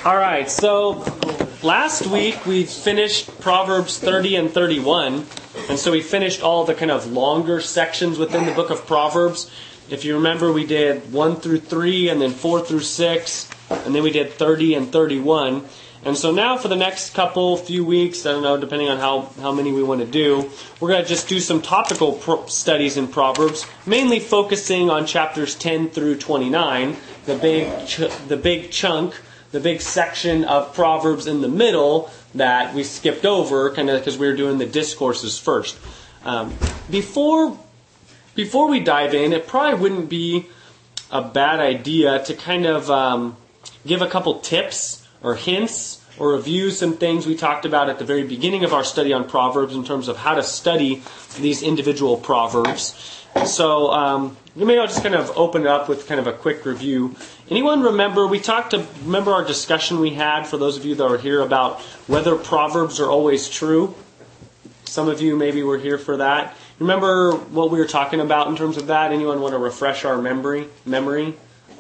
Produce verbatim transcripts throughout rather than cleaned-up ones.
All right, so last week we finished Proverbs thirty and thirty-one, and so we finished all the kind of longer sections within the book of Proverbs. If you remember, we did one through three, and then four through six, and then we did thirty and thirty-one. And so now for the next couple, few weeks, I don't know, depending on how, how many we want to do, we're going to just do some topical pro- studies in Proverbs, mainly focusing on chapters ten through twenty-nine, the big ch- the big chunk, the big section of Proverbs in the middle that we skipped over, kind of because we were doing the discourses first. Um, before before we dive in, it probably wouldn't be a bad idea to kind of um, give a couple tips or hints or review some things we talked about at the very beginning of our study on Proverbs in terms of how to study these individual Proverbs. So um, maybe I'll just kind of open it up with kind of a quick review. Anyone remember, we talked to, remember our discussion we had, for those of you that were here, about whether Proverbs are always true? Some of you maybe were here for that. Remember what we were talking about in terms of that? Anyone want to refresh our memory? Memory?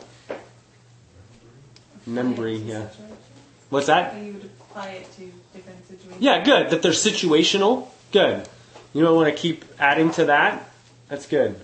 Memory, yeah. What's that? You would apply it to different situations. Yeah, good. That they're situational. Good. You don't want to keep adding to that? That's good.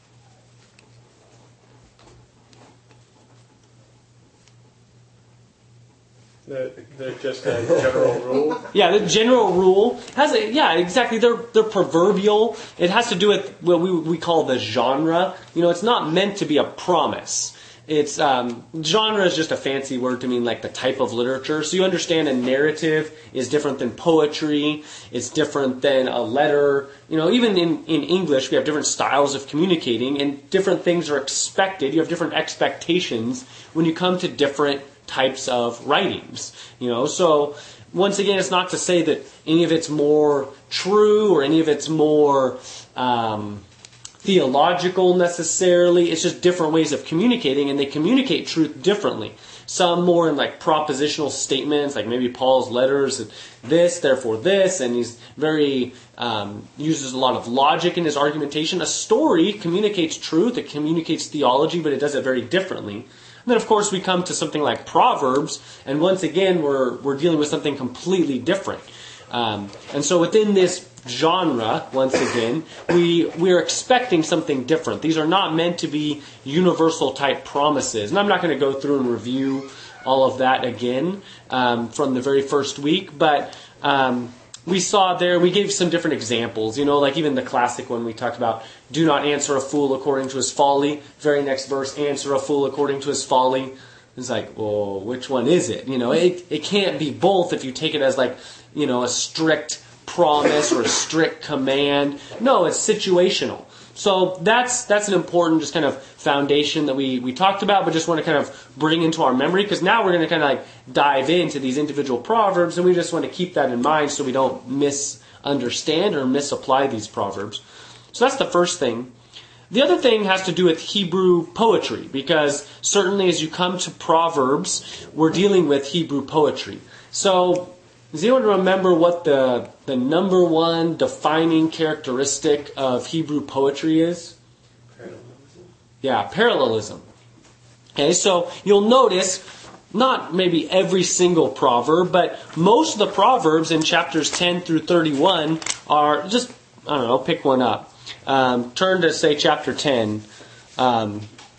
The, the just a general rule? Yeah, the general rule has a, yeah, exactly. They're they're proverbial. It has to do with what we we call the genre. You know, it's not meant to be a promise. It's um, genre is just a fancy word to mean like the type of literature. So you understand a narrative is different than poetry. It's different than a letter. You know, even in, in English, we have different styles of communicating, and different things are expected. You have different expectations when you come to different types of writings. You know, so once again, it's not to say that any of it's more true or any of it's more Um, theological necessarily. It's just different ways of communicating, and they communicate truth differently. Some more in like propositional statements, like maybe Paul's letters, and this, therefore this, and he's very, um, uses a lot of logic in his argumentation. A story communicates truth, it communicates theology, but it does it very differently. And then of course we come to something like Proverbs, and once again we're, we're dealing with something completely different. Um, and so within this genre, once again, we we're expecting something different. These are not meant to be universal type promises. And I'm not going to go through and review all of that again um, from the very first week, but um, we saw there, we gave some different examples, you know, like even the classic one we talked about, do not answer a fool according to his folly. Very next verse, answer a fool according to his folly. It's like, well, which one is it? You know, it it can't be both if you take it as like, you know, a strict promise or a strict command. No, it's situational. So that's that's an important just kind of foundation that we, we talked about, but just want to kind of bring into our memory, because now we're going to kind of like dive into these individual proverbs, and we just want to keep that in mind so we don't misunderstand or misapply these proverbs. So that's the first thing. The other thing has to do with Hebrew poetry, because certainly as you come to Proverbs, we're dealing with Hebrew poetry. So does anyone remember what the the number one defining characteristic of Hebrew poetry is? Parallelism. Yeah, parallelism. Okay, so you'll notice, not maybe every single proverb, but most of the proverbs in chapters ten through thirty-one are just, I don't know, pick one up. Um, turn to, say, chapter ten. Um,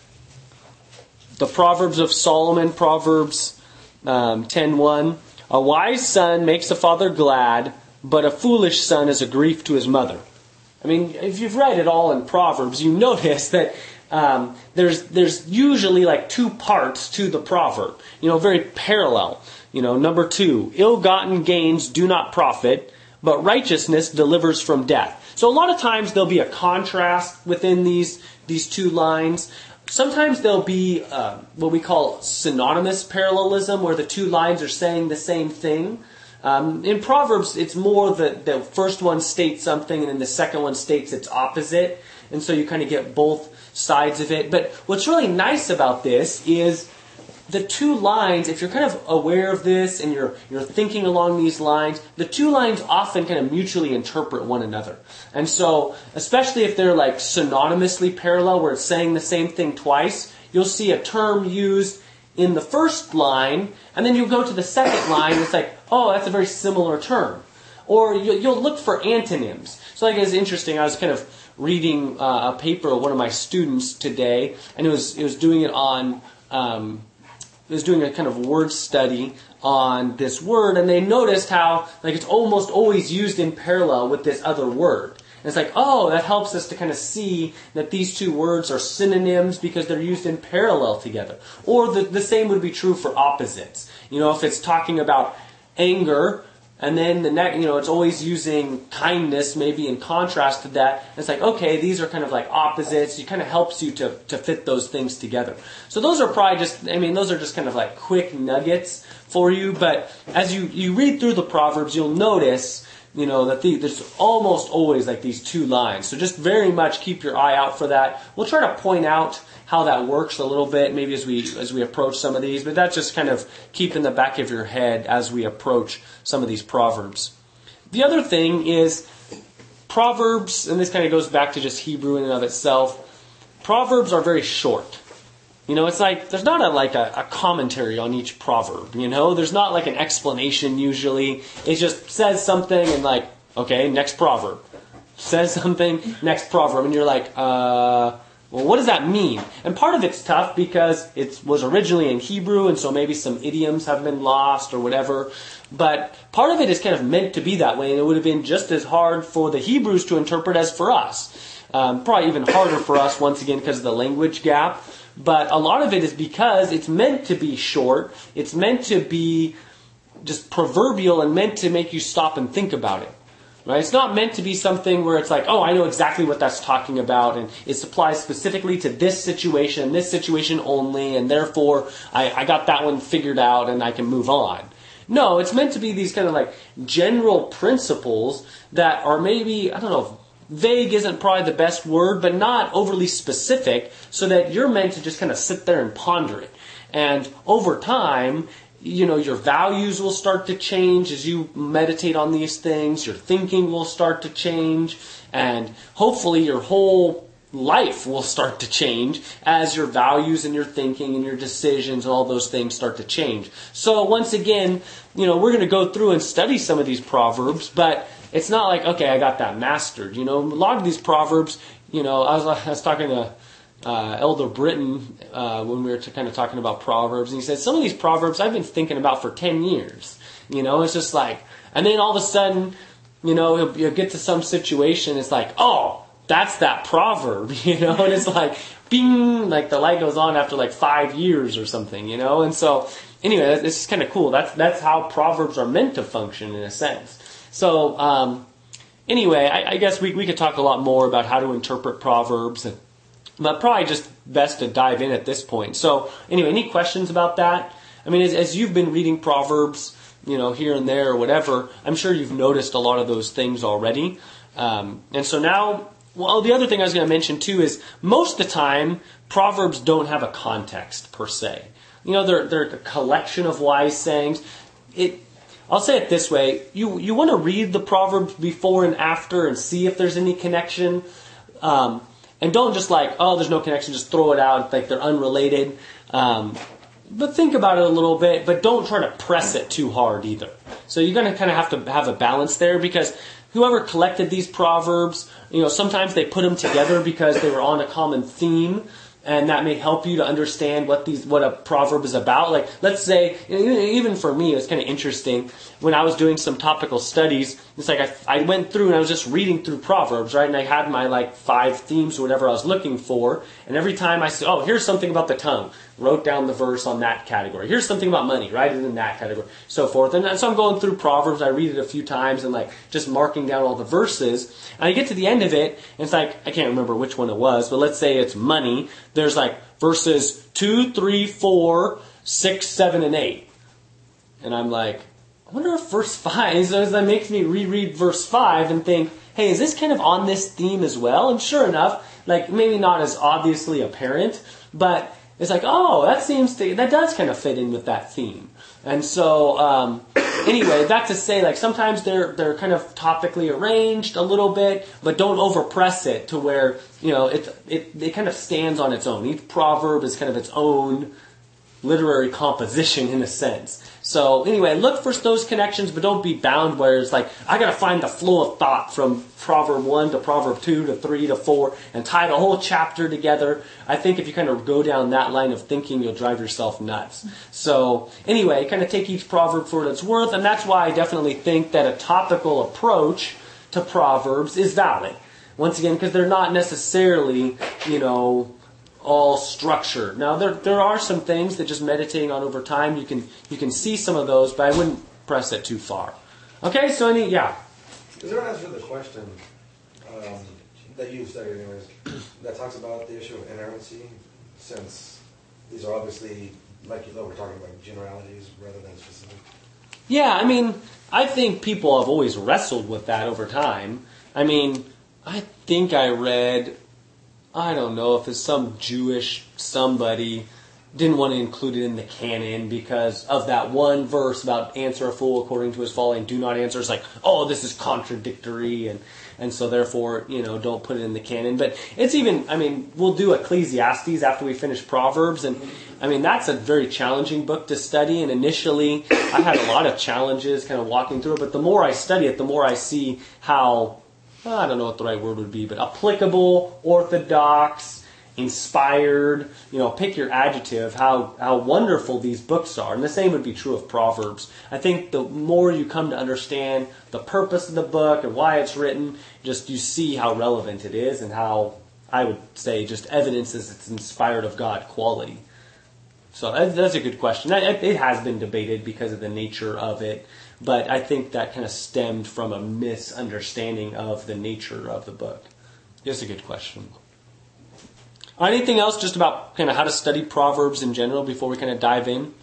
the Proverbs of Solomon, Proverbs um, ten one. A wise son makes a father glad, but a foolish son is a grief to his mother. I mean, if you've read it all in Proverbs, you notice that um, there's there's usually like two parts to the proverb. You know, very parallel. You know, number two, ill-gotten gains do not profit, but righteousness delivers from death. So a lot of times there'll be a contrast within these these two lines. Sometimes there'll be uh, what we call synonymous parallelism, where the two lines are saying the same thing. Um, in Proverbs, it's more that the first one states something and then the second one states its opposite. And so you kind of get both sides of it. But what's really nice about this is the two lines, if you're kind of aware of this and you're you're thinking along these lines, the two lines often kind of mutually interpret one another. And so, especially if they're like synonymously parallel, where it's saying the same thing twice, you'll see a term used in the first line, and then you go to the second line, it's like, oh, that's a very similar term. Or you, you'll look for antonyms. So like, it's interesting, I was kind of reading uh, a paper of one of my students today, and it was it was doing it on, um, it was doing a kind of word study on this word, and they noticed how like it's almost always used in parallel with this other word. And it's like, oh, that helps us to kind of see that these two words are synonyms because they're used in parallel together. Or the, the same would be true for opposites. You know, if it's talking about anger, and then the next, you know, it's always using kindness maybe in contrast to that. It's like, okay, these are kind of like opposites. It kind of helps you to, to fit those things together. So those are probably just, I mean, those are just kind of like quick nuggets for you. But as you, you read through the Proverbs, you'll notice, you know, that the, there's almost always like these two lines. So just very much keep your eye out for that. We'll try to point out how that works a little bit, maybe as we as we approach some of these. But that's just kind of keep in the back of your head as we approach some of these Proverbs. The other thing is Proverbs, and this kind of goes back to just Hebrew in and of itself. Proverbs are very short. You know, it's like, there's not a, like a, a commentary on each proverb, you know? There's not like an explanation usually. It just says something and like, okay, next proverb. Says something, next proverb. And you're like, uh, well, what does that mean? And part of it's tough because it was originally in Hebrew, and so maybe some idioms have been lost or whatever. But part of it is kind of meant to be that way, and it would have been just as hard for the Hebrews to interpret as for us. Um, probably even harder for us, once again, because of the language gap. But a lot of it is because it's meant to be short. It's meant to be just proverbial and meant to make you stop and think about it. Right? It's not meant to be something where it's like, oh, I know exactly what that's talking about, and it applies specifically to this situation, this situation only, and therefore I, I got that one figured out and I can move on. No, it's meant to be these kind of like general principles that are maybe, I don't know, vague isn't probably the best word, but not overly specific, so that you're meant to just kind of sit there and ponder it. And over time, you know, your values will start to change as you meditate on these things. Your thinking will start to change, and hopefully your whole life will start to change as your values and your thinking and your decisions and all those things start to change. So once again, you know, we're going to go through and study some of these proverbs, but it's not like, okay, I got that mastered. You know, a lot of these proverbs, you know, I was, I was talking to uh, Elder Britton uh, when we were kind of talking about proverbs, and he said, some of these proverbs I've been thinking about for ten years. You know, it's just like, and then all of a sudden, you know, he'll, he'll get to some situation, it's like, oh, that's that proverb, you know, and it's like, bing, like the light goes on after like five years or something, you know, and so, anyway, it's just kind of cool. That's that's how proverbs are meant to function in a sense. So, um, anyway, I, I guess we, we could talk a lot more about how to interpret proverbs, and, but probably just best to dive in at this point. So, anyway, any questions about that? I mean, as, as you've been reading proverbs, you know, here and there or whatever, I'm sure you've noticed a lot of those things already. Um, and so now, well, the other thing I was going to mention too is most of the time, proverbs don't have a context per se. You know, they're they're a collection of wise sayings. It, I'll say it this way: you you want to read the proverbs before and after and see if there's any connection, um, and don't just like, oh, there's no connection, just throw it out like they're unrelated. Um, but think about it a little bit, but don't try to press it too hard either. So you're going to kind of have to have a balance there, because whoever collected these proverbs, you know, sometimes they put them together because they were on a common theme, and that may help you to understand what these what a proverb is about. Like, let's say, even for me, it was kind of interesting. When I was doing some topical studies, it's like I, I went through and I was just reading through Proverbs, right? And I had my like five themes or whatever I was looking for. And every time I said, oh, here's something about the tongue, wrote down the verse on that category. Here's something about money, write it in that category, so forth. And so I'm going through Proverbs. I read it a few times and like just marking down all the verses. And I get to the end of it, and it's like, I can't remember which one it was, but let's say it's money. There's like verses two, three, four, six, seven, and eight. And I'm like, I wonder if verse five, so that makes me reread verse five and think, hey, is this kind of on this theme as well? And sure enough, like maybe not as obviously apparent, but it's like, oh, that seems to, that does kind of fit in with that theme. And so, um, anyway, that to say, like sometimes they're they're kind of topically arranged a little bit, but don't overpress it to where, you know, it it it kind of stands on its own. Each proverb is kind of its own literary composition in a sense. So anyway, look for those connections, but don't be bound where it's like, I got to find the flow of thought from Proverb one to Proverb two to three to four and tie the whole chapter together. I think if you kind of go down that line of thinking, you'll drive yourself nuts. So anyway, kind of take each proverb for what it's worth, and that's why I definitely think that a topical approach to Proverbs is valid. Once again, because they're not necessarily, you know, all structured. Now, there there are some things that just meditating on over time, you can you can see some of those, but I wouldn't press it too far. Okay, so any, yeah. Is there an answer to the question um, that you've studied anyways, that talks about the issue of inerrancy, since these are obviously, like you know, we're talking about generalities rather than specific? Yeah, I mean, I think people have always wrestled with that over time. I mean, I think I read, I don't know if it's some Jewish somebody didn't want to include it in the canon because of that one verse about answer a fool according to his folly and do not answer. It's like, oh, this is contradictory, and, and so therefore, you know, don't put it in the canon. But it's even, I mean, we'll do Ecclesiastes after we finish Proverbs, and I mean, that's a very challenging book to study, and initially I had a lot of challenges kind of walking through it, but the more I study it, the more I see how, I don't know what the right word would be, but applicable, orthodox, inspired, you know, pick your adjective, how, how wonderful these books are. And the same would be true of Proverbs. I think the more you come to understand the purpose of the book and why it's written, just you see how relevant it is and how, I would say, just evidences it's inspired of God quality. So that's a good question. It has been debated because of the nature of it, but I think that kind of stemmed from a misunderstanding of the nature of the book. It's a good question. Anything else just about kind of how to study Proverbs in general before we kind of dive in?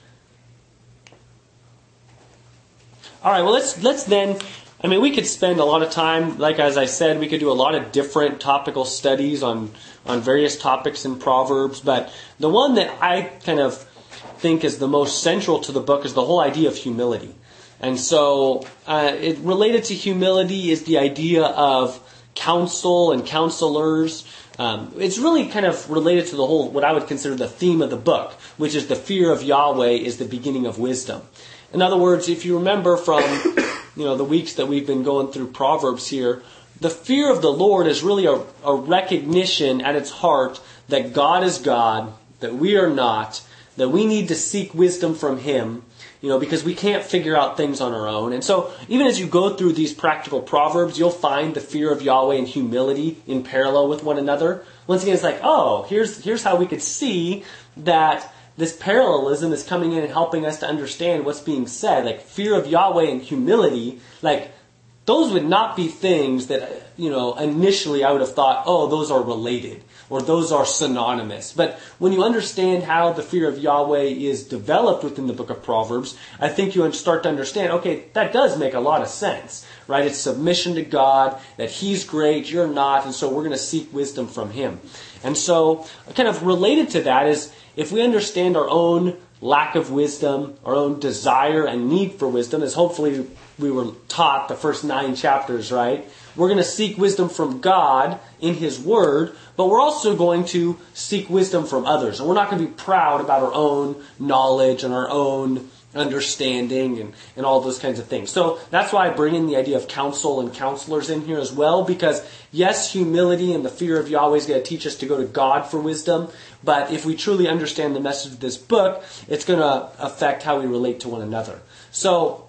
All right, well, let's let's then, I mean, we could spend a lot of time, like as I said, we could do a lot of different topical studies on, on various topics in Proverbs, but the one that I kind of think is the most central to the book is the whole idea of humility. And so uh, it related to humility is the idea of counsel and counselors. Um, it's really kind of related to the whole, what I would consider the theme of the book, which is the fear of Yahweh is the beginning of wisdom. In other words, if you remember from, you know, the weeks that we've been going through Proverbs here, the fear of the Lord is really a, a recognition at its heart that God is God, that we are not, that we need to seek wisdom from Him, you know, because we can't figure out things on our own. And so, even as you go through these practical proverbs, you'll find the fear of Yahweh and humility in parallel with one another. Once again, it's like, oh, here's here's how we could see that this parallelism is coming in and helping us to understand what's being said. Like, fear of Yahweh and humility, like, those would not be things that, you know, initially I would have thought, oh, those are related, or those are synonymous. But when you understand how the fear of Yahweh is developed within the book of Proverbs, I think you start to understand, okay, that does make a lot of sense, right? It's submission to God, that He's great, you're not, and so we're going to seek wisdom from Him. And so, kind of related to that is, if we understand our own lack of wisdom, our own desire and need for wisdom, as hopefully we were taught the first nine chapters, right? We're going to seek wisdom from God in His Word, but we're also going to seek wisdom from others. And we're not going to be proud about our own knowledge and our own understanding and, and all those kinds of things. So that's why I bring in the idea of counsel and counselors in here as well, because yes, humility and the fear of Yahweh is going to teach us to go to God for wisdom, but if we truly understand the message of this book, it's going to affect how we relate to one another. So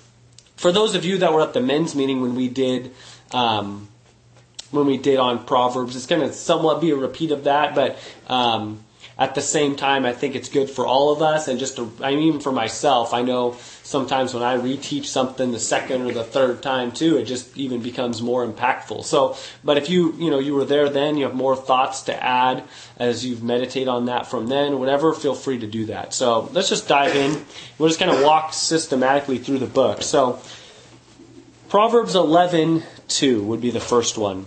for those of you that were at the men's meeting when we did um, when we did on Proverbs, it's going to somewhat be a repeat of that, but um, at the same time, I think it's good for all of us, and just to, I mean, even for myself, I know sometimes when I reteach something the second or the third time too, it just even becomes more impactful. So, but if you, you know, you were there then, you have more thoughts to add as you meditate on that from then, whatever, feel free to do that. So let's just dive in. We'll just kind of walk systematically through the book. So Proverbs eleven two would be the first one.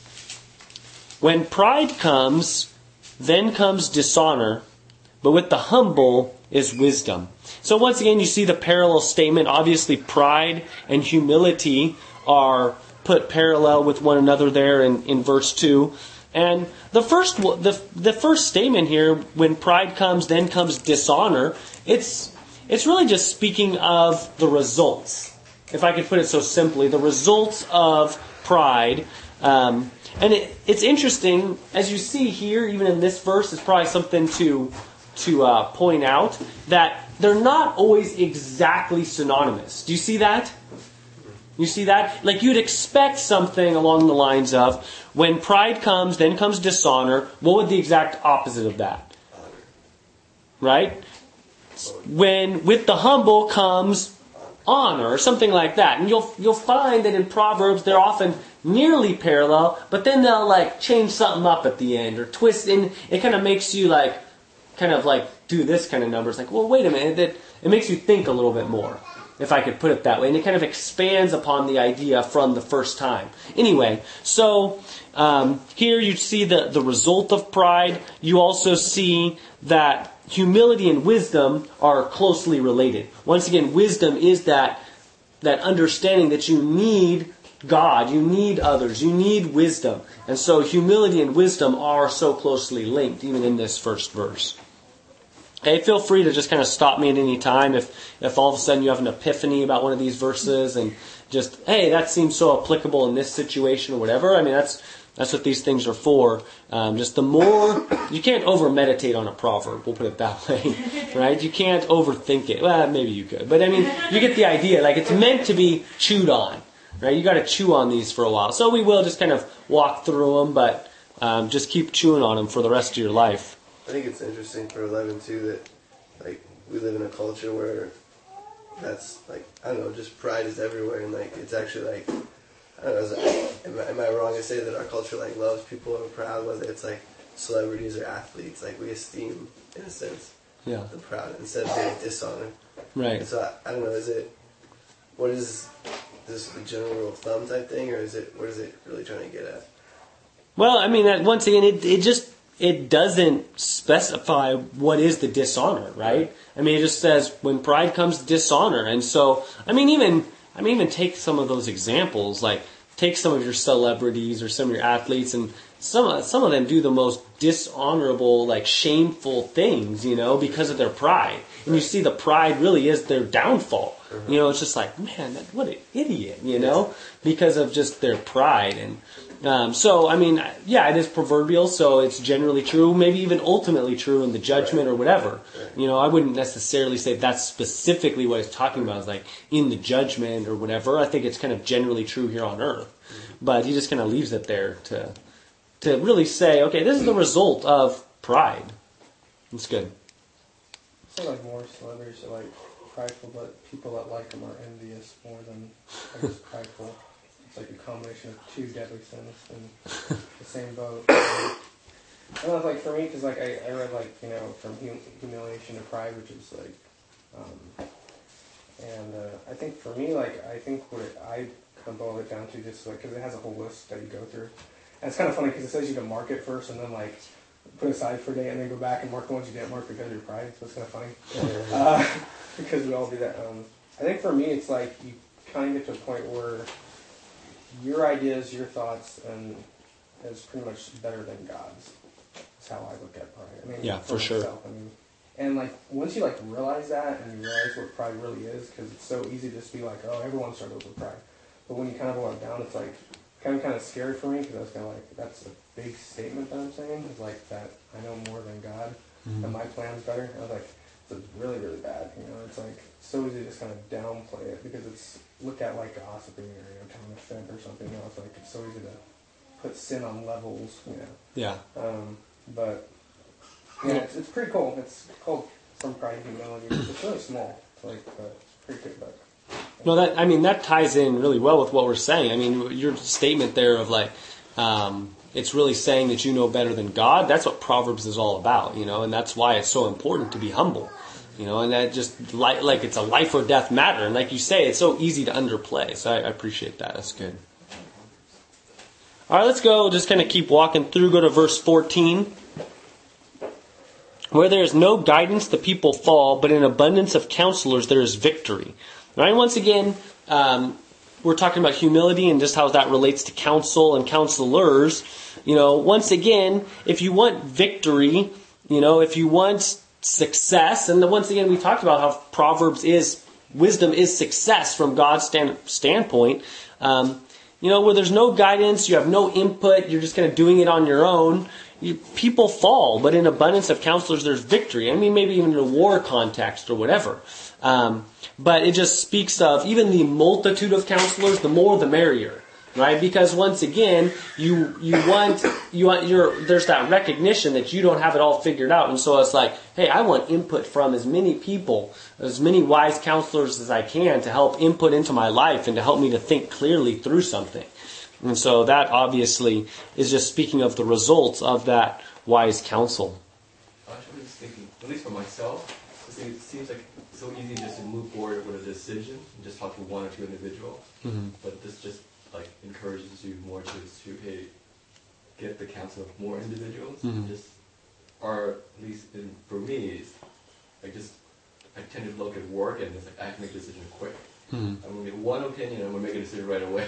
When pride comes, then comes dishonor, but with the humble is wisdom. So once again, you see the parallel statement. Obviously, pride and humility are put parallel with one another there in, in verse two. And the first the the first statement here, when pride comes, then comes dishonor. It's it's really just speaking of the results, if I could put it so simply, the results of pride. Um, and it, it's interesting, as you see here, even in this verse, it's probably something to to uh, point out that they're not always exactly synonymous. Do you see that? You see that? Like you'd expect something along the lines of, when pride comes, then comes dishonor. What would the exact opposite of that? Right? When with the humble comes honor, or something like that. And you'll you'll find that in Proverbs they're often nearly parallel, but then they'll like change something up at the end or twist in. It kind of makes you like, kind of like do this kind of number. It's like, well, wait a minute. It, it makes you think a little bit more, if I could put it that way. And it kind of expands upon the idea from the first time. Anyway, so um, here you see the, the result of pride. You also see that humility and wisdom are closely related. Once again, wisdom is that that understanding that you need God, you need others, you need wisdom. And so humility and wisdom are so closely linked, even in this first verse. Hey, feel free to just kind of stop me at any time if, if all of a sudden you have an epiphany about one of these verses and just, hey, that seems so applicable in this situation or whatever. I mean, that's that's what these things are for. Um, just the more, you can't over-meditate on a proverb, we'll put it that way, right? You can't overthink it. Well, maybe you could. But I mean, you get the idea. Like, it's meant to be chewed on, right? You got to chew on these for a while. So we will just kind of walk through them, but um, just keep chewing on them for the rest of your life. I think it's interesting for eleven too that like we live in a culture where that's like, I don't know, just pride is everywhere, and like it's actually like, I don't know, is it, am, I, am I wrong to say that our culture like loves people who are proud, whether it's like celebrities or athletes? Like we esteem, in a sense, Yeah. the proud instead of being dishonored. Right. And so I, I don't know, is it, what is this, the general rule of thumb type thing, or is it, what is it really trying to get at? Well, I mean, that once again, it, it just, it doesn't specify what is the dishonor, right? I mean, it just says when pride comes dishonor. And so, I mean, even, I mean, even take some of those examples, like take some of your celebrities or some of your athletes, and some, some of them do the most dishonorable, like shameful things, you know, because of their pride. And you see the pride really is their downfall. Mm-hmm. You know, it's just like, man, that, what an idiot, you know, because of just their pride. And Um, so, I mean, yeah, it is proverbial, so it's generally true, maybe even ultimately true in the judgment or whatever. You know, I wouldn't necessarily say that's specifically what it's talking about, is like in the judgment or whatever. I think it's kind of generally true here on earth. But he just kind of leaves it there to to really say, okay, this is the result of pride. It's good. I feel like more celebrities are like prideful, but people that like them are envious more than I guess prideful. It's like a combination of two deadly sins in the same boat. I don't know, like for me, because like I, I read like, you know, from hum- humiliation to pride, which is like, um, and uh, I think for me, like I think what it, I kind of boil it down to just like, because it has a whole list that you go through. And it's kind of funny because it says you can mark it first and then like put it aside for a day and then go back and mark the ones you didn't mark because of your pride. So it's kind of funny. uh, because we all do that. Um, I think for me, it's like you kind of get to a point where your ideas, your thoughs, and is pretty much better than God's. That's how I look at pride. I mean, Yeah, for sure. myself, I mean, and like once you like realize that and you realize what pride really is, because it's so easy to just be like, oh, everyone struggles with pride. But when you kind of boil it down, it's like kind of kind of scary for me, because I was kind of like, that's a big statement that I'm saying. It's like that I know more than God, Mm-hmm. and my plan's better. I was like, it's really really bad. You know, it's like so easy to just kind of downplay it because it's looked at like gossiping or you know telling a fib or something. You know, it's like it's so easy to put sin on levels. You know. Yeah. Um, but yeah, it's, it's pretty cool. It's called From Pride and Humility. It's really small. It's like but it's pretty good book. No, that I mean that ties in really well with what we're saying. I mean, your statement there of like, um, it's really saying that you know better than God. That's what Proverbs is all about, you know, and that's why it's so important to be humble, you know, and that just like like it's a life or death matter, and like you say, it's so easy to underplay. So I, I appreciate that. That's good. All right, let's go. Just kind of keep walking through. Go to verse fourteen. Where there is no guidance, the people fall, but in abundance of counselors there is victory. Right? Once again, um, we're talking about humility and just how that relates to counsel and counselors, you know, once again, if you want victory, you know, if you want success, and then once again, we talked about how Proverbs is, wisdom is success from God's stand, standpoint, um, you know, where there's no guidance, you have no input, you're just kind of doing it on your own, you, people fall, but in abundance of counselors, there's victory. I mean, maybe even in a war context or whatever. Um, but it just speaks of even the multitude of counselors, the more the merrier, right? Because once again, you you want you want your there's that recognition that you don't have it all figured out, and so it's like, hey, I want input from as many people, as many wise counselors as I can to help input into my life and to help me to think clearly through something. And so that obviously is just speaking of the results of that wise counsel. I was just thinking, at least for myself, it seems like so easy just to move forward with a decision and just talk to one or two individuals. Mm-hmm. But this just like encourages you more to, to hey, get the counsel of more individuals. Mm-hmm. And just, or at least in, for me, it's like just I tend to look at work and it's like I have to make a decision quick. Mm-hmm. I'm gonna get one opinion and I'm gonna make a decision right away.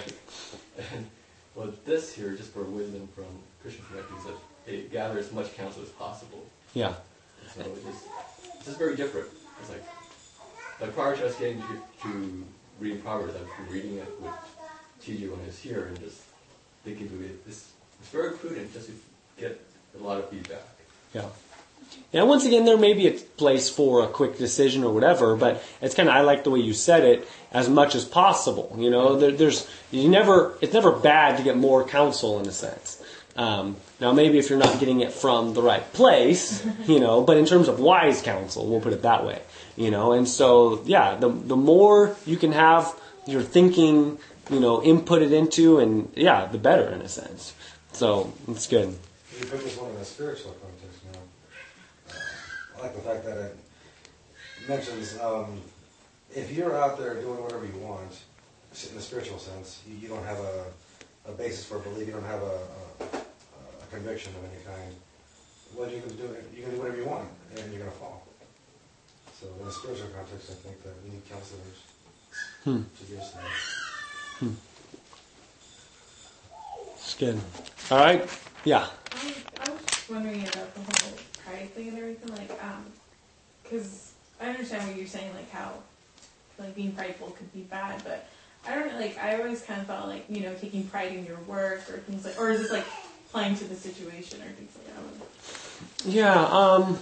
And well, this here, just for wisdom from Christian perspective, is that hey, gather as much counsel as possible. Yeah. And so it's just, it's just very different. It's like, like prior to us getting to, to reading Proverbs, I've been reading it with T J when I was here and just thinking through it. It's, it's very prudent just to get a lot of feedback. Yeah. Yeah, once again, there may be a place for a quick decision or whatever, but it's kind of, I like the way you said it, as much as possible. You know, there, there's, you never, it's never bad to get more counsel in a sense. Um, now, maybe if you're not getting it from the right place, you know, but in terms of wise counsel, we'll put it that way, you know, and so, yeah, the the more you can have your thinking, you know, inputted into, and yeah, the better in a sense. So, it's good. You put this one in a spiritual context now. Uh, I like the fact that it mentions um, if you're out there doing whatever you want, in a spiritual sense, you, you don't have a, a basis for belief, you don't have a, a, a conviction of any kind, well, you can do it, you can do whatever you want, and you're going to fall. So in a spiritual context, I think that we need counselors hmm. to give us that. Hmm. It's good. All right. Yeah. I, I was just wondering about the whole pride thing and everything, like, um, because I understand what you're saying, like how, like, being prideful could be bad, but I don't know, like, I always kind of thought, like, you know, taking pride in your work or things like, or is this, like, playing to the situation or things like that? Yeah, um...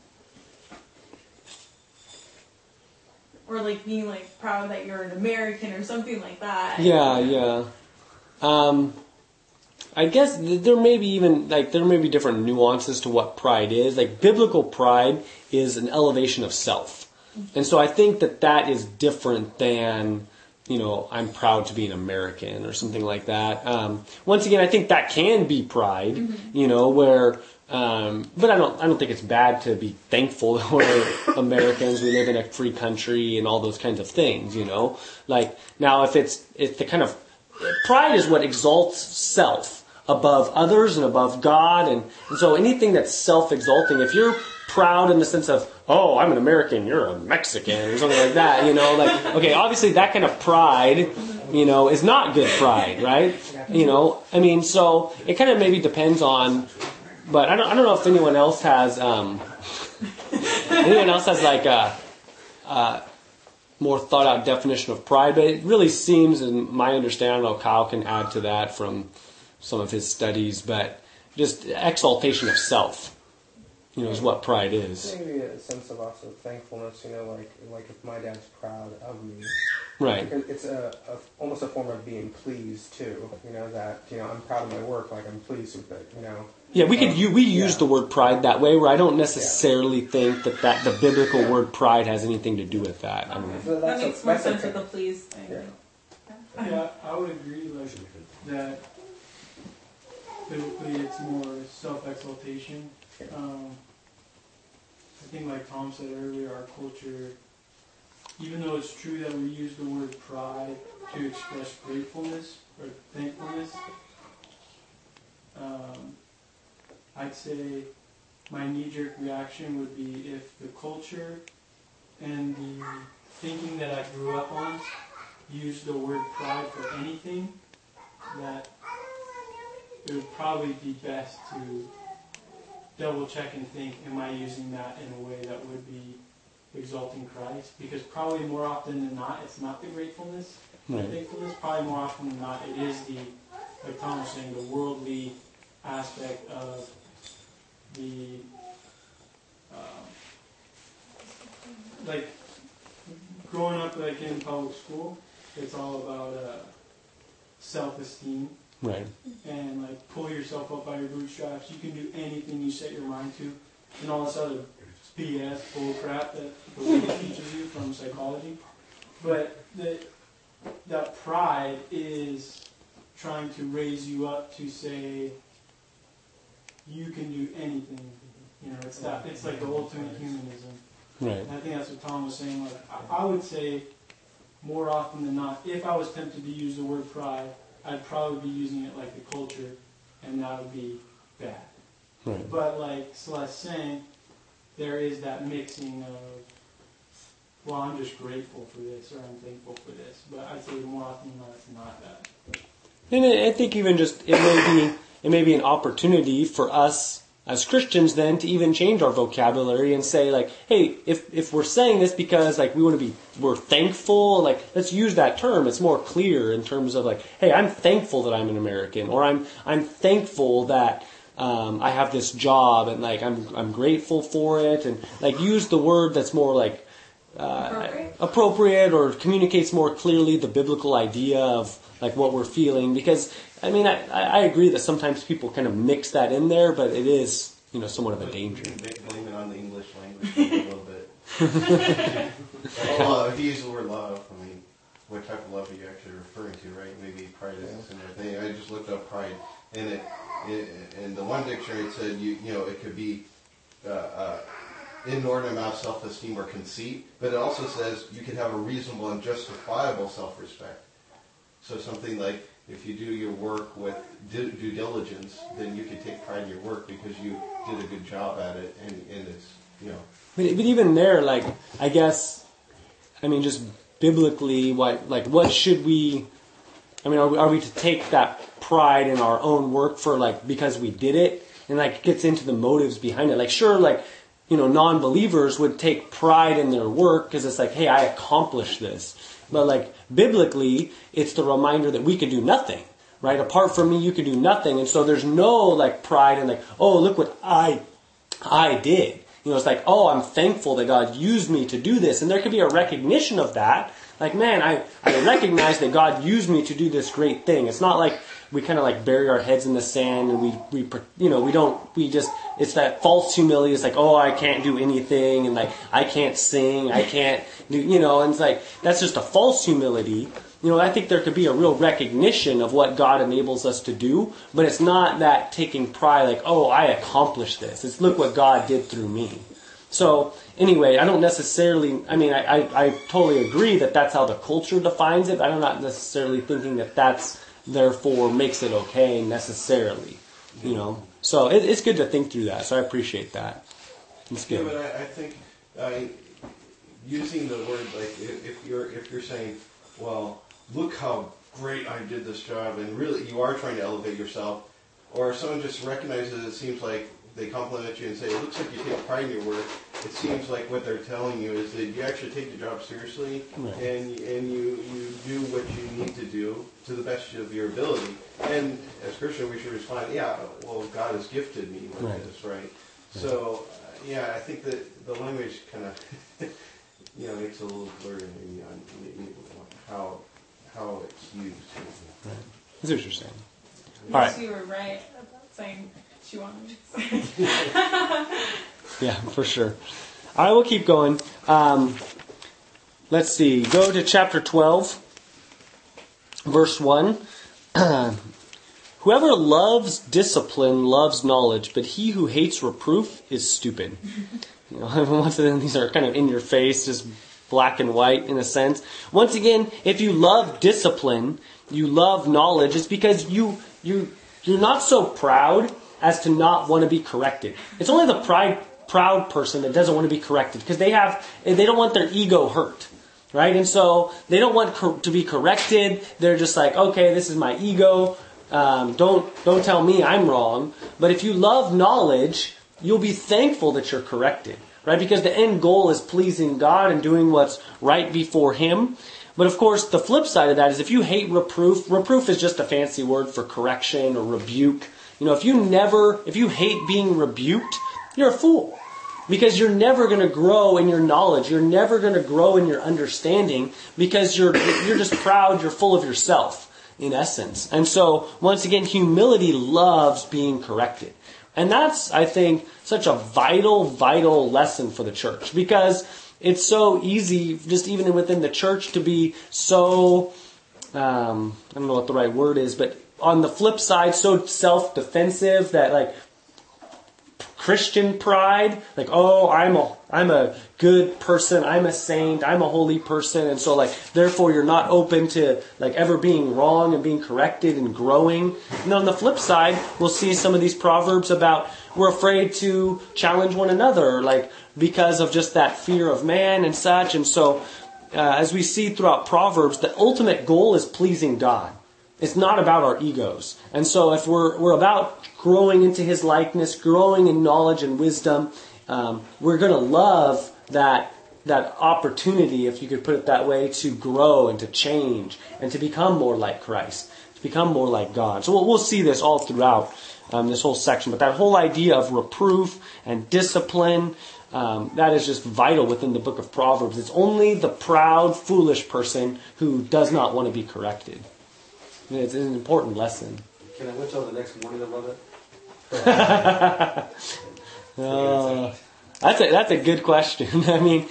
Or, like, being, like, proud that you're an American or something like that. Yeah, yeah. Um... I guess there may be even, like, there may be different nuances to what pride is. Like, biblical pride is an elevation of self. And so I think that that is different than, you know, I'm proud to be an American or something like that. Um, once again, I think that can be pride, mm-hmm. you know, where, um, but I don't, I don't think it's bad to be thankful that we're Americans, we live in a free country and all those kinds of things, you know. Like, now if it's, it's the kind of, pride is what exalts self above others and above God, and, and so anything that's self-exalting, if you're proud in the sense of, oh, I'm an American, you're a Mexican, or something like that, you know, like, okay, obviously that kind of pride, you know, is not good pride, right? You know, I mean, so it kind of maybe depends on, but I don't, I don't know if anyone else has, um, anyone else has like a, a more thought out definition of pride, but it really seems, in my understanding, I don't know, Kyle can add to that from some of his studies, but just exaltation of self, you know, is what pride is. Maybe a sense of also thankfulness, you know, like like if my dad's proud of me, right? It's a, a almost a form of being pleased too, you know, that you know I'm proud of my work, like I'm pleased with it, you know. Yeah, we could um, you, we use yeah. the word pride that way, where I don't necessarily yeah. think that, that the biblical yeah. word pride has anything to do with that. I mean, so that makes a, more sense okay. with the please thing. Yeah. yeah, I would agree like that. Biblically, it's more self-exaltation. Um, I think, like Tom said earlier, our culture, even though it's true that we use the word pride to express gratefulness or thankfulness, um, I'd say my knee-jerk reaction would be if the culture and the thinking that I grew up on use the word pride for anything, that it would probably be best to double check and think, am I using that in a way that would be exalting Christ? Because probably more often than not, it's not the gratefulness, Right. the thankfulness. Probably more often than not, it is the, like Tom was saying, the worldly aspect of the, um, like, growing up like in public school, it's all about uh, self-esteem. Right. And like pull yourself up by your bootstraps. You can do anything you set your mind to, and all this other B S bullcrap that the lady teaches you from psychology. But the, that pride is trying to raise you up to say you can do anything. You know, it's that. It's like the ultimate humanism. Right. And I think that's what Tom was saying. Like I, I would say, more often than not, if I was tempted to use the word pride, I'd probably be using it like the culture, and that would be bad. Right. But like Celeste's saying, there is that mixing of, well, I'm just grateful for this, or I'm thankful for this. But I'd say more often than not, it's not that. And I I think even just it may be it may be an opportunity for us as Christians then to even change our vocabulary and say like, hey, if if we're saying this because like we want to be we're thankful, like let's use that term. It's more clear in terms of like, hey, I'm thankful that I'm an American, or I'm I'm thankful that um, I have this job, and like I'm I'm grateful for it, and like use the word that's more like uh, Appropriate? appropriate or communicates more clearly the biblical idea of like what we're feeling. Because I mean, I, I agree that sometimes people kind of mix that in there, but it is, you know, somewhat of a danger. Blame it on the English language a little bit. Well, if you use the word love, I mean, what type of love are you actually referring to, right? Maybe pride is a similar thing. I just looked up pride, and it, it in the one dictionary it said you you know it could be uh, uh, inordinate amount of self-esteem or conceit, but it also says you can have a reasonable and justifiable self-respect. So something like, if you do your work with due diligence, then you can take pride in your work because you did a good job at it, and, and it's, you know. But, but even there, like, I guess, I mean, just biblically, what, like, what should we, I mean, are we, are we to take that pride in our own work for, like, because we did it? And, like, it gets into the motives behind it. Like, sure, like, you know, non-believers would take pride in their work because it's like, hey, I accomplished this. But like biblically, it's the reminder that we could do nothing, right? Apart from me, you could do nothing. And so there's no like pride in like, oh, look what I, I did. You know, it's like, oh, I'm thankful that God used me to do this. And there could be a recognition of that. Like, man, I, I recognize that God used me to do this great thing. It's not like we kind of like bury our heads in the sand and we, we, you know, we don't, we just, it's that false humility. It's like, oh, I can't do anything, and like, I can't sing, I can't do, you know, and it's like, that's just a false humility. You know, I think there could be a real recognition of what God enables us to do, but it's not that taking pride like, oh, I accomplished this. It's look what God did through me. So, anyway, I don't necessarily, I mean, I, I, I totally agree that that's how the culture defines it. I'm not necessarily thinking that that's, therefore, makes it okay necessarily, you know. So, it, it's good to think through that, so I appreciate that. It's good. Yeah, but I, I think uh, using the word, like, if, if you're if you're saying, well, look how great I did this job, and really you are trying to elevate yourself, or if someone just recognizes it seems like they compliment you and say, it looks like you take pride in your work, it seems like what they're telling you is that you actually take the job seriously, Right. and and you, you do what you need to do to the best of your ability. And as Christian, we should respond, yeah, well, God has gifted me with Right. this, right? So, uh, yeah, I think that the language kind of, you know, makes it a little blurry maybe on maybe how how it's used. Right. That's what you're saying. Yes, All right. you were right about saying what you wanted me to say. Yeah, for sure. All right, we'll keep going. Um, let's see. Go to chapter twelve, verse one. Whoever loves discipline loves knowledge, but he who hates reproof is stupid. You know, once again, these are kind of in your face, just black and white in a sense. Once again, if you love discipline, you love knowledge, it's because you you you're not so proud as to not want to be corrected. It's only the pride proud person that doesn't want to be corrected because they have they don't want their ego hurt. right? And so they don't want cor- to be corrected. They're just like, okay, this is my ego. Um, don't don't tell me I'm wrong. But if you love knowledge, you'll be thankful that you're corrected, right? Because the end goal is pleasing God and doing what's right before Him. But of course, the flip side of that is if you hate reproof, reproof is just a fancy word for correction or rebuke. You know, if you never, if you hate being rebuked, you're a fool. Because you're never going to grow in your knowledge. You're never going to grow in your understanding because you're you're just proud, you're full of yourself, in essence. And so, once again, humility loves being corrected. And that's, I think, such a vital, vital lesson for the church. Because it's so easy, just even within the church, to be so, um, I don't know what the right word is, but on the flip side, so self-defensive that, like, Christian pride, like, oh, I'm a I'm a good person, I'm a saint, I'm a holy person, and so, like, therefore you're not open to, like, ever being wrong and being corrected and growing. And on the flip side, we'll see some of these proverbs about we're afraid to challenge one another, like, because of just that fear of man and such. And so, uh, as we see throughout Proverbs, the ultimate goal is pleasing God. It's not about our egos. And so if we're we're about growing into His likeness, growing in knowledge and wisdom, um, we're going to love that that opportunity, if you could put it that way, to grow and to change and to become more like Christ, to become more like God. So we'll, we'll see this all throughout um, this whole section. But that whole idea of reproof and discipline, um, that is just vital within the book of Proverbs. It's only the proud, foolish person who does not want to be corrected. It's an important lesson. Can I wait till the next morning to love it? uh, that's a that's a good question. I mean,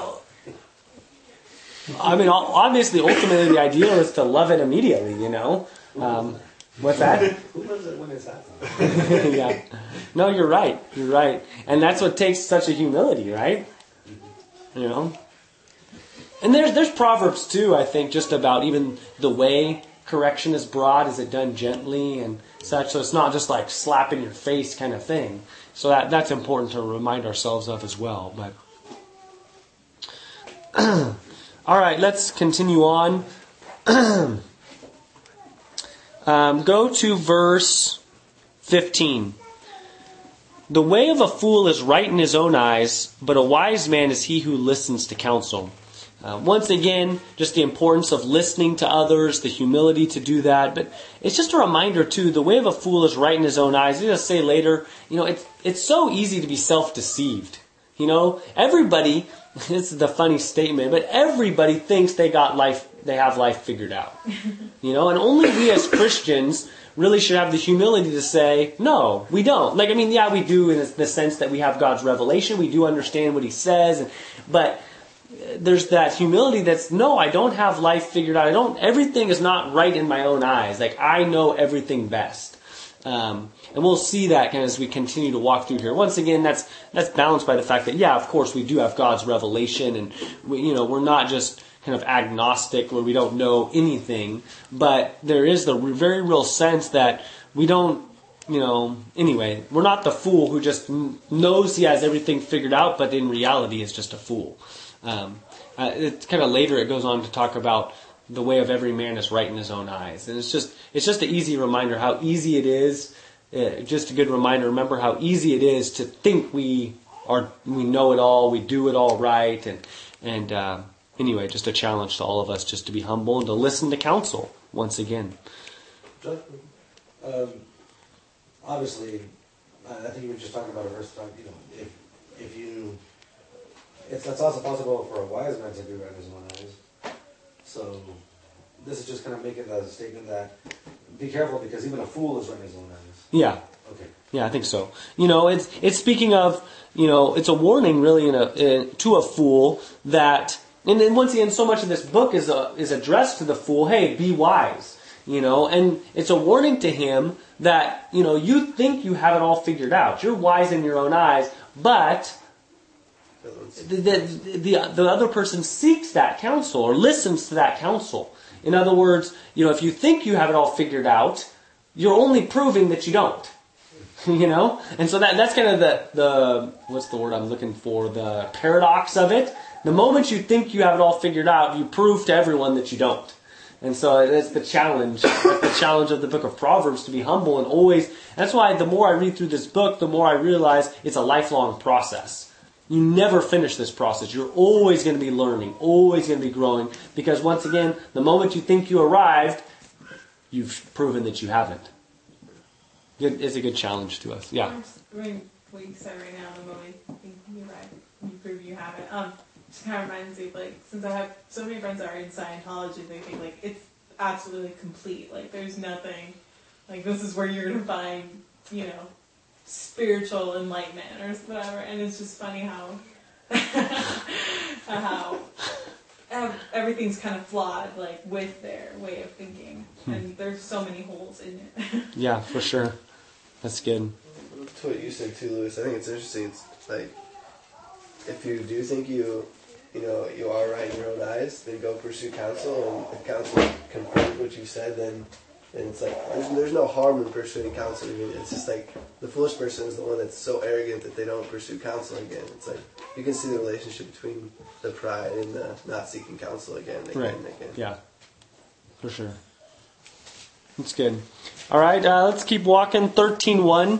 I mean, obviously, ultimately, the ideal is to love it immediately. You know, um, what's that? Who loves it when it's happening? Yeah. No, you're right. You're right, and that's what takes such a humility, right? You know, and there's there's proverbs too. I think just about even the way correction is brought, is it done gently and such, so it's not just like slap in your face kind of thing. So that that's important to remind ourselves of as well. But all right, let's continue on. um, go to verse fifteen. The way of a fool is right in his own eyes, but a wise man is he who listens to counsel. Uh, once again, just the importance of listening to others, the humility to do that. But it's just a reminder, too, the way of a fool is right in his own eyes. He's going to say later, you know, it's, it's so easy to be self-deceived. You know, everybody, this is the funny statement, but everybody thinks they got life, they have life figured out. You know, and only we as Christians really should have the humility to say, no, we don't. Like, I mean, yeah, we do in the sense that we have God's revelation. We do understand what He says, and, but there's that humility that's, no, I don't have life figured out. I don't, everything is not right in my own eyes. Like, I know everything best. Um, and we'll see that kind of as we continue to walk through here. Once again, that's, that's balanced by the fact that, yeah, of course, we do have God's revelation, and we, you know, we're not just kind of agnostic where we don't know anything, but there is the very real sense that we don't, you know, anyway, we're not the fool who just knows he has everything figured out, but in reality is just a fool. Um, uh, it's kind of later it goes on to talk about the way of every man is right in his own eyes. And it's just it's just an easy reminder how easy it is, uh, just a good reminder, remember how easy it is to think we are we know it all, we do it all right. And, and uh, anyway, just a challenge to all of us just to be humble and to listen to counsel once again. Um, obviously, I think you were just talking about a verse, you know, if, if you... It's, it's also possible for a wise man to be right in his own eyes. So this is just kind of making the statement that be careful because even a fool is right in his own eyes. Yeah. Okay. Yeah, I think so. You know, it's it's speaking of, you know, it's a warning really in a, in, to a fool that, and then once again, so much of this book is a, is addressed to the fool. Hey, be wise. You know, and it's a warning to him that, you know, you think you have it all figured out. You're wise in your own eyes, but The, the, the, the other person seeks that counsel or listens to that counsel. In other words, you know, if you think you have it all figured out, you're only proving that you don't. You know? And so that that's kind of the, the, what's the word I'm looking for? The paradox of it. The moment you think you have it all figured out, you prove to everyone that you don't. And so that's the challenge. That's the challenge of the book of Proverbs, to be humble and always. That's why the more I read through this book, the more I realize it's a lifelong process. You never finish this process. You're always going to be learning, always going to be growing. Because once again, the moment you think you arrived, you've proven that you haven't. It's a good challenge to us. Yeah. I mean, what you said right now, the moment you think you arrived, you prove you haven't. Um, It kind of reminds me, like, since I have so many friends that are in Scientology, they think, like, it's absolutely complete. Like, there's nothing, like, this is where you're going to find, you know, spiritual enlightenment or whatever. And it's just funny how, how um, everything's kind of flawed, like, with their way of thinking. Hmm. And there's so many holes in it. Yeah, for sure. That's good. To what you said too, Lewis, I think it's interesting. It's like, if you do think you... you know, you are right in your own eyes, then go pursue counsel, and if counsel confirms what you said, then, then it's like, there's, there's no harm in pursuing counsel. I mean, it's just like, the foolish person is the one that's so arrogant that they don't pursue counsel again. It's like, you can see the relationship between the pride and the not seeking counsel again and again right. and again. Yeah, for sure. That's good. All right, uh, let's keep walking. thirteen one.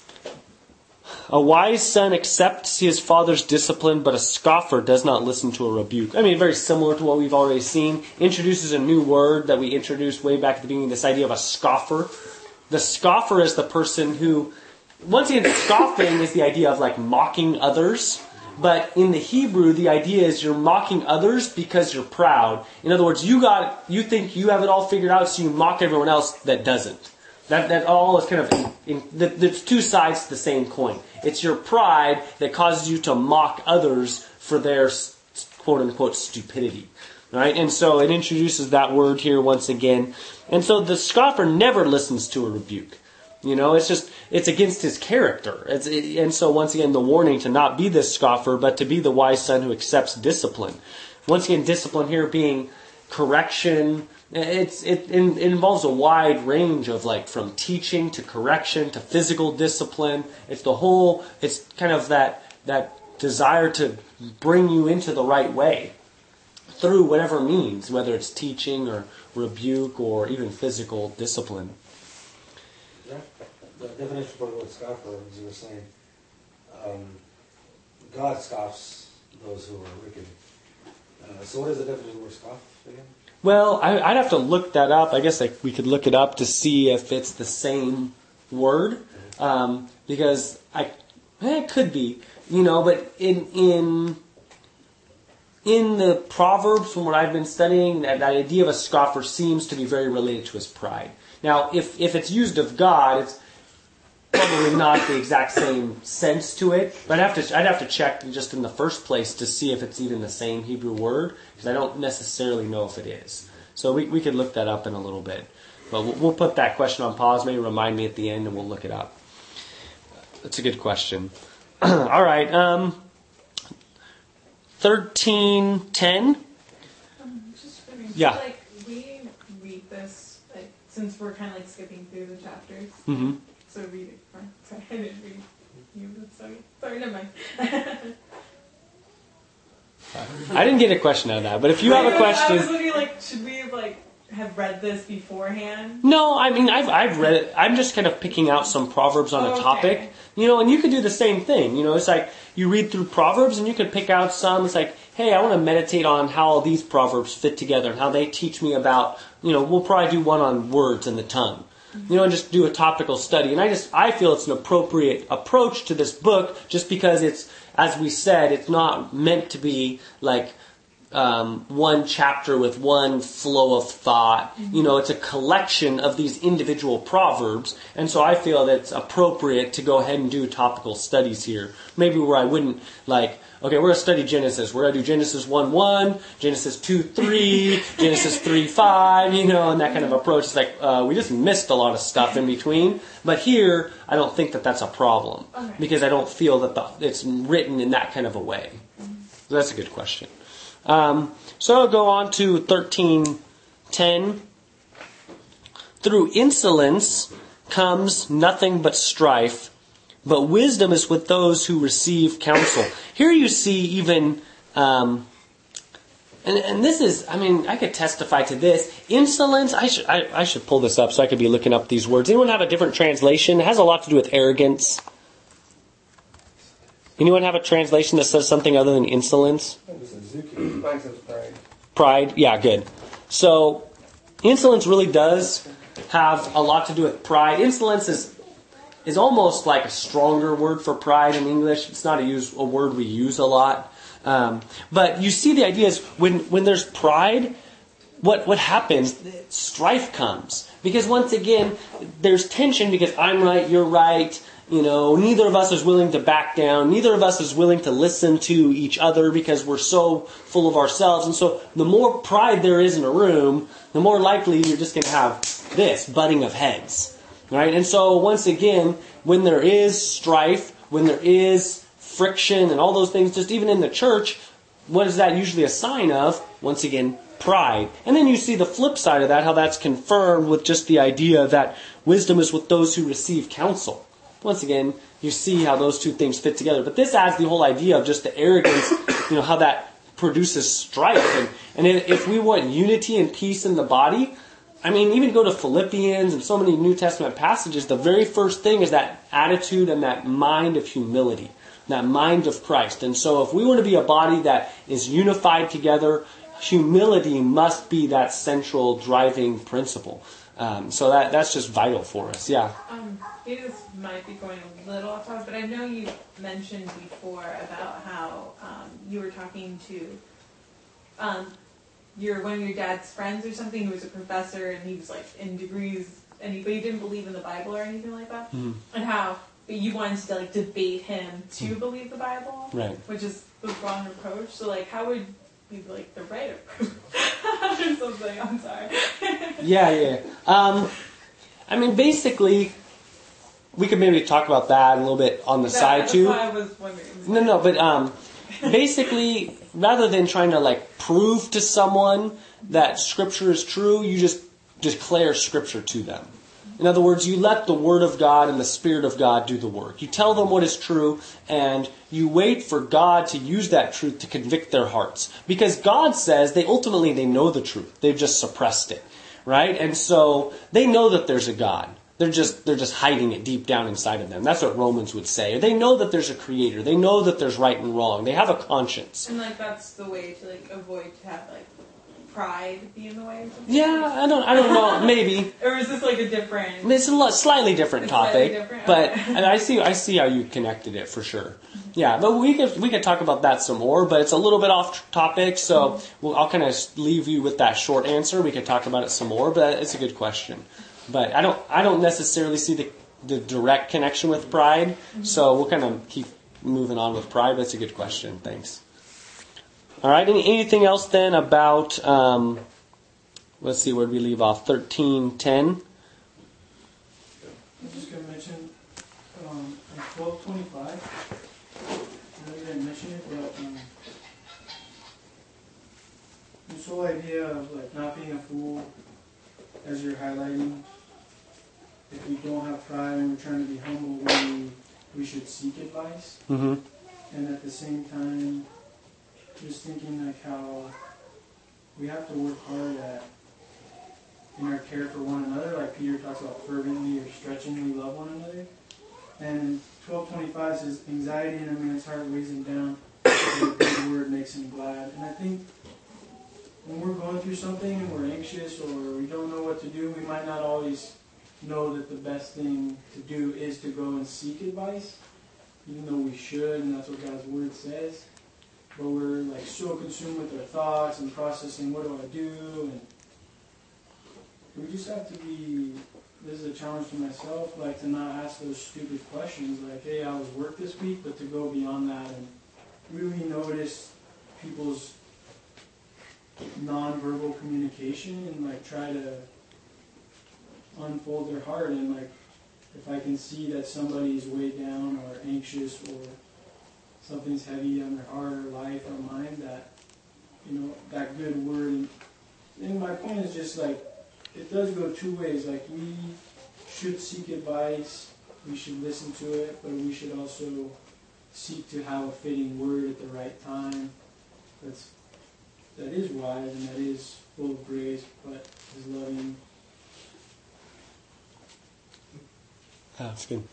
A wise son accepts his father's discipline, but a scoffer does not listen to a rebuke. I mean, very similar to what we've already seen. Introduces a new word that we introduced way back at the beginning, this idea of a scoffer. The scoffer is the person who, once again, scoffing is the idea of like mocking others. But in the Hebrew, the idea is you're mocking others because you're proud. In other words, you got, you think you have it all figured out, so you mock everyone else that doesn't. That that all is kind of, in, in, there's two sides to the same coin. It's your pride that causes you to mock others for their quote-unquote stupidity. Right? And so it introduces that word here once again. And so the scoffer never listens to a rebuke. You know, it's just, it's against his character. It's, it, and so once again, the warning to not be this scoffer, but to be the wise son who accepts discipline. Once again, discipline here being correction. It's it, it involves a wide range of like from teaching to correction to physical discipline. It's the whole. It's kind of that that desire to bring you into the right way through whatever means, whether it's teaching or rebuke or even physical discipline. Yeah, the definition for the word scoffer, as you were saying, um, God scoffs those who are wicked. Uh, so, what is the definition of the word scoff again? Well, I, I'd have to look that up. I guess like, we could look it up to see if it's the same word, um, because I eh, it could be, you know. But in in in the Proverbs, from what I've been studying, that, that idea of a scoffer seems to be very related to his pride. Now, if if it's used of God, it's probably not the exact same sense to it. But I'd have to I'd have to check just in the first place to see if it's even the same Hebrew word, because I don't necessarily know if it is. So we we could look that up in a little bit. But we'll, we'll put that question on pause. Maybe remind me at the end, and we'll look it up. That's a good question. All right, um, thirteen ten. Um, just wondering, Yeah. so, like we read this, like since we're kind of like skipping through the chapters. Mm-hmm. So read it. Or, sorry, I didn't read you. But sorry, sorry, never mind. I didn't get a question out of that, but if you have a I question, was looking like, should we have like have read this beforehand? no, I mean I've I've read it. I'm just kind of picking out some proverbs on Oh, a okay. topic, you know. And you could do the same thing, you know. It's like you read through proverbs, and you could pick out some. It's like, hey, I want to meditate on how all these proverbs fit together and how they teach me about, you know. We'll probably do one on words and the tongue. You know, and just do a topical study. And I just, I feel it's an appropriate approach to this book just because it's, as we said, it's not meant to be like um, one chapter with one flow of thought. You know, it's a collection of these individual proverbs. And so I feel that it's appropriate to go ahead and do topical studies here. Maybe where I wouldn't like, okay, we're going to study Genesis. We're going to do Genesis one one, Genesis two three, Genesis three five, you know, and that kind of approach. It's like, uh, we just missed a lot of stuff in between. But here, I don't think that that's a problem. Okay. Because I don't feel that the, it's written in that kind of a way. So that's a good question. Um, so I'll go on to thirteen ten. Through insolence comes nothing but strife, but wisdom is with those who receive counsel. Here you see even um, and and this is, I mean, I could testify to this. Insolence, I should I, I should pull this up so I could be looking up these words. Anyone have a different translation? It has a lot to do with arrogance. Anyone have a translation that says something other than insolence? Mine says pride. Pride? Yeah, good. So, insolence really does have a lot to do with pride. Insolence is is almost like a stronger word for pride in English. It's not a, use, a word we use a lot. Um, but you see the idea is when, when there's pride, what, what happens? Strife comes. Because once again, there's tension because I'm right, you're right. You know, neither of us is willing to back down. Neither of us is willing to listen to each other because we're so full of ourselves. And so the more pride there is in a room, the more likely you're just going to have this, butting of heads. Right? And so once again, when there is strife, when there is friction and all those things, just even in the church, what is that usually a sign of? Once again, pride. And then you see the flip side of that, how that's confirmed with just the idea that wisdom is with those who receive counsel. Once again, you see how those two things fit together. But this adds the whole idea of just the arrogance, you know, how that produces strife. And, and if we want unity and peace in the body, I mean, even go to Philippians and so many New Testament passages, the very first thing is that attitude and that mind of humility, that mind of Christ. And so if we want to be a body that is unified together, humility must be that central driving principle. Um, so that that's just vital for us, yeah. Um, this might be going a little off topic, but I know you mentioned before about how um, you were talking to um, your one of your dad's friends or something who was a professor, and he was like in degrees, and he, but he didn't believe in the Bible or anything like that, mm-hmm. and how but you wanted to like debate him to mm-hmm. believe the Bible, right? Which is the wrong approach. So like, how would be like the right approach or something? I'm sorry. yeah, yeah. Um, I mean, basically, we could maybe talk about that a little bit on the that, side that's too. Why I was wondering. No, no, but um, basically, rather than trying to like prove to someone that Scripture is true, you just declare Scripture to them. In other words, you let the Word of God and the Spirit of God do the work. You tell them what is true, and you wait for God to use that truth to convict their hearts. Because God says they ultimately they know the truth. They've just suppressed it, right? And so they know that there's a God. They're just they're just hiding it deep down inside of them. That's what Romans would say. They know that there's a Creator. They know that there's right and wrong. They have a conscience. And like that's the way to like avoid to have like pride be in the way or something? Yeah, I don't I don't know, maybe. Or is this like a different It's a lot, slightly different it's topic. Slightly different? But okay. and I see I see how you connected it for sure. Yeah, but we could we could talk about that some more, but it's a little bit off topic, so mm-hmm. we'll, I'll kind of leave you with that short answer. We could talk about it some more, but it's a good question. But I don't I don't necessarily see the the direct connection with pride, mm-hmm. so we'll kind of keep moving on with pride, but it's a good question. Thanks. All right, Any, anything else then about um, let's see, where did we leave off? thirteen ten. I'm just going to mention um, in twelve twenty-five, I know you didn't mention it, but um, this whole idea of like not being a fool, as you're highlighting, if we don't have pride and we're trying to be humble, we, we should seek advice. Mm-hmm. And at the same time, just thinking like how we have to work hard at in our care for one another, like Peter talks about fervently or stretchingly love one another. And twelve twenty-five says, anxiety in a man's heart weighs him down, but a good word makes him glad. And I think when we're going through something and we're anxious or we don't know what to do, we might not always know that the best thing to do is to go and seek advice, even though we should, and that's what God's Word says. But we're like so consumed with our thoughts and processing, what do I do? And we just have to be, this is a challenge to myself, like to not ask those stupid questions like, hey, I was work this week, but to go beyond that and really notice people's nonverbal communication and like try to unfold their heart. And like if I can see that somebody's weighed down or anxious or something's heavy on their heart or life or mind, that, you know, that good word. And my point is just like, it does go two ways. Like we should seek advice, we should listen to it, but we should also seek to have a fitting word at the right time that's that is wise and that is full of grace, but is loving. That's good.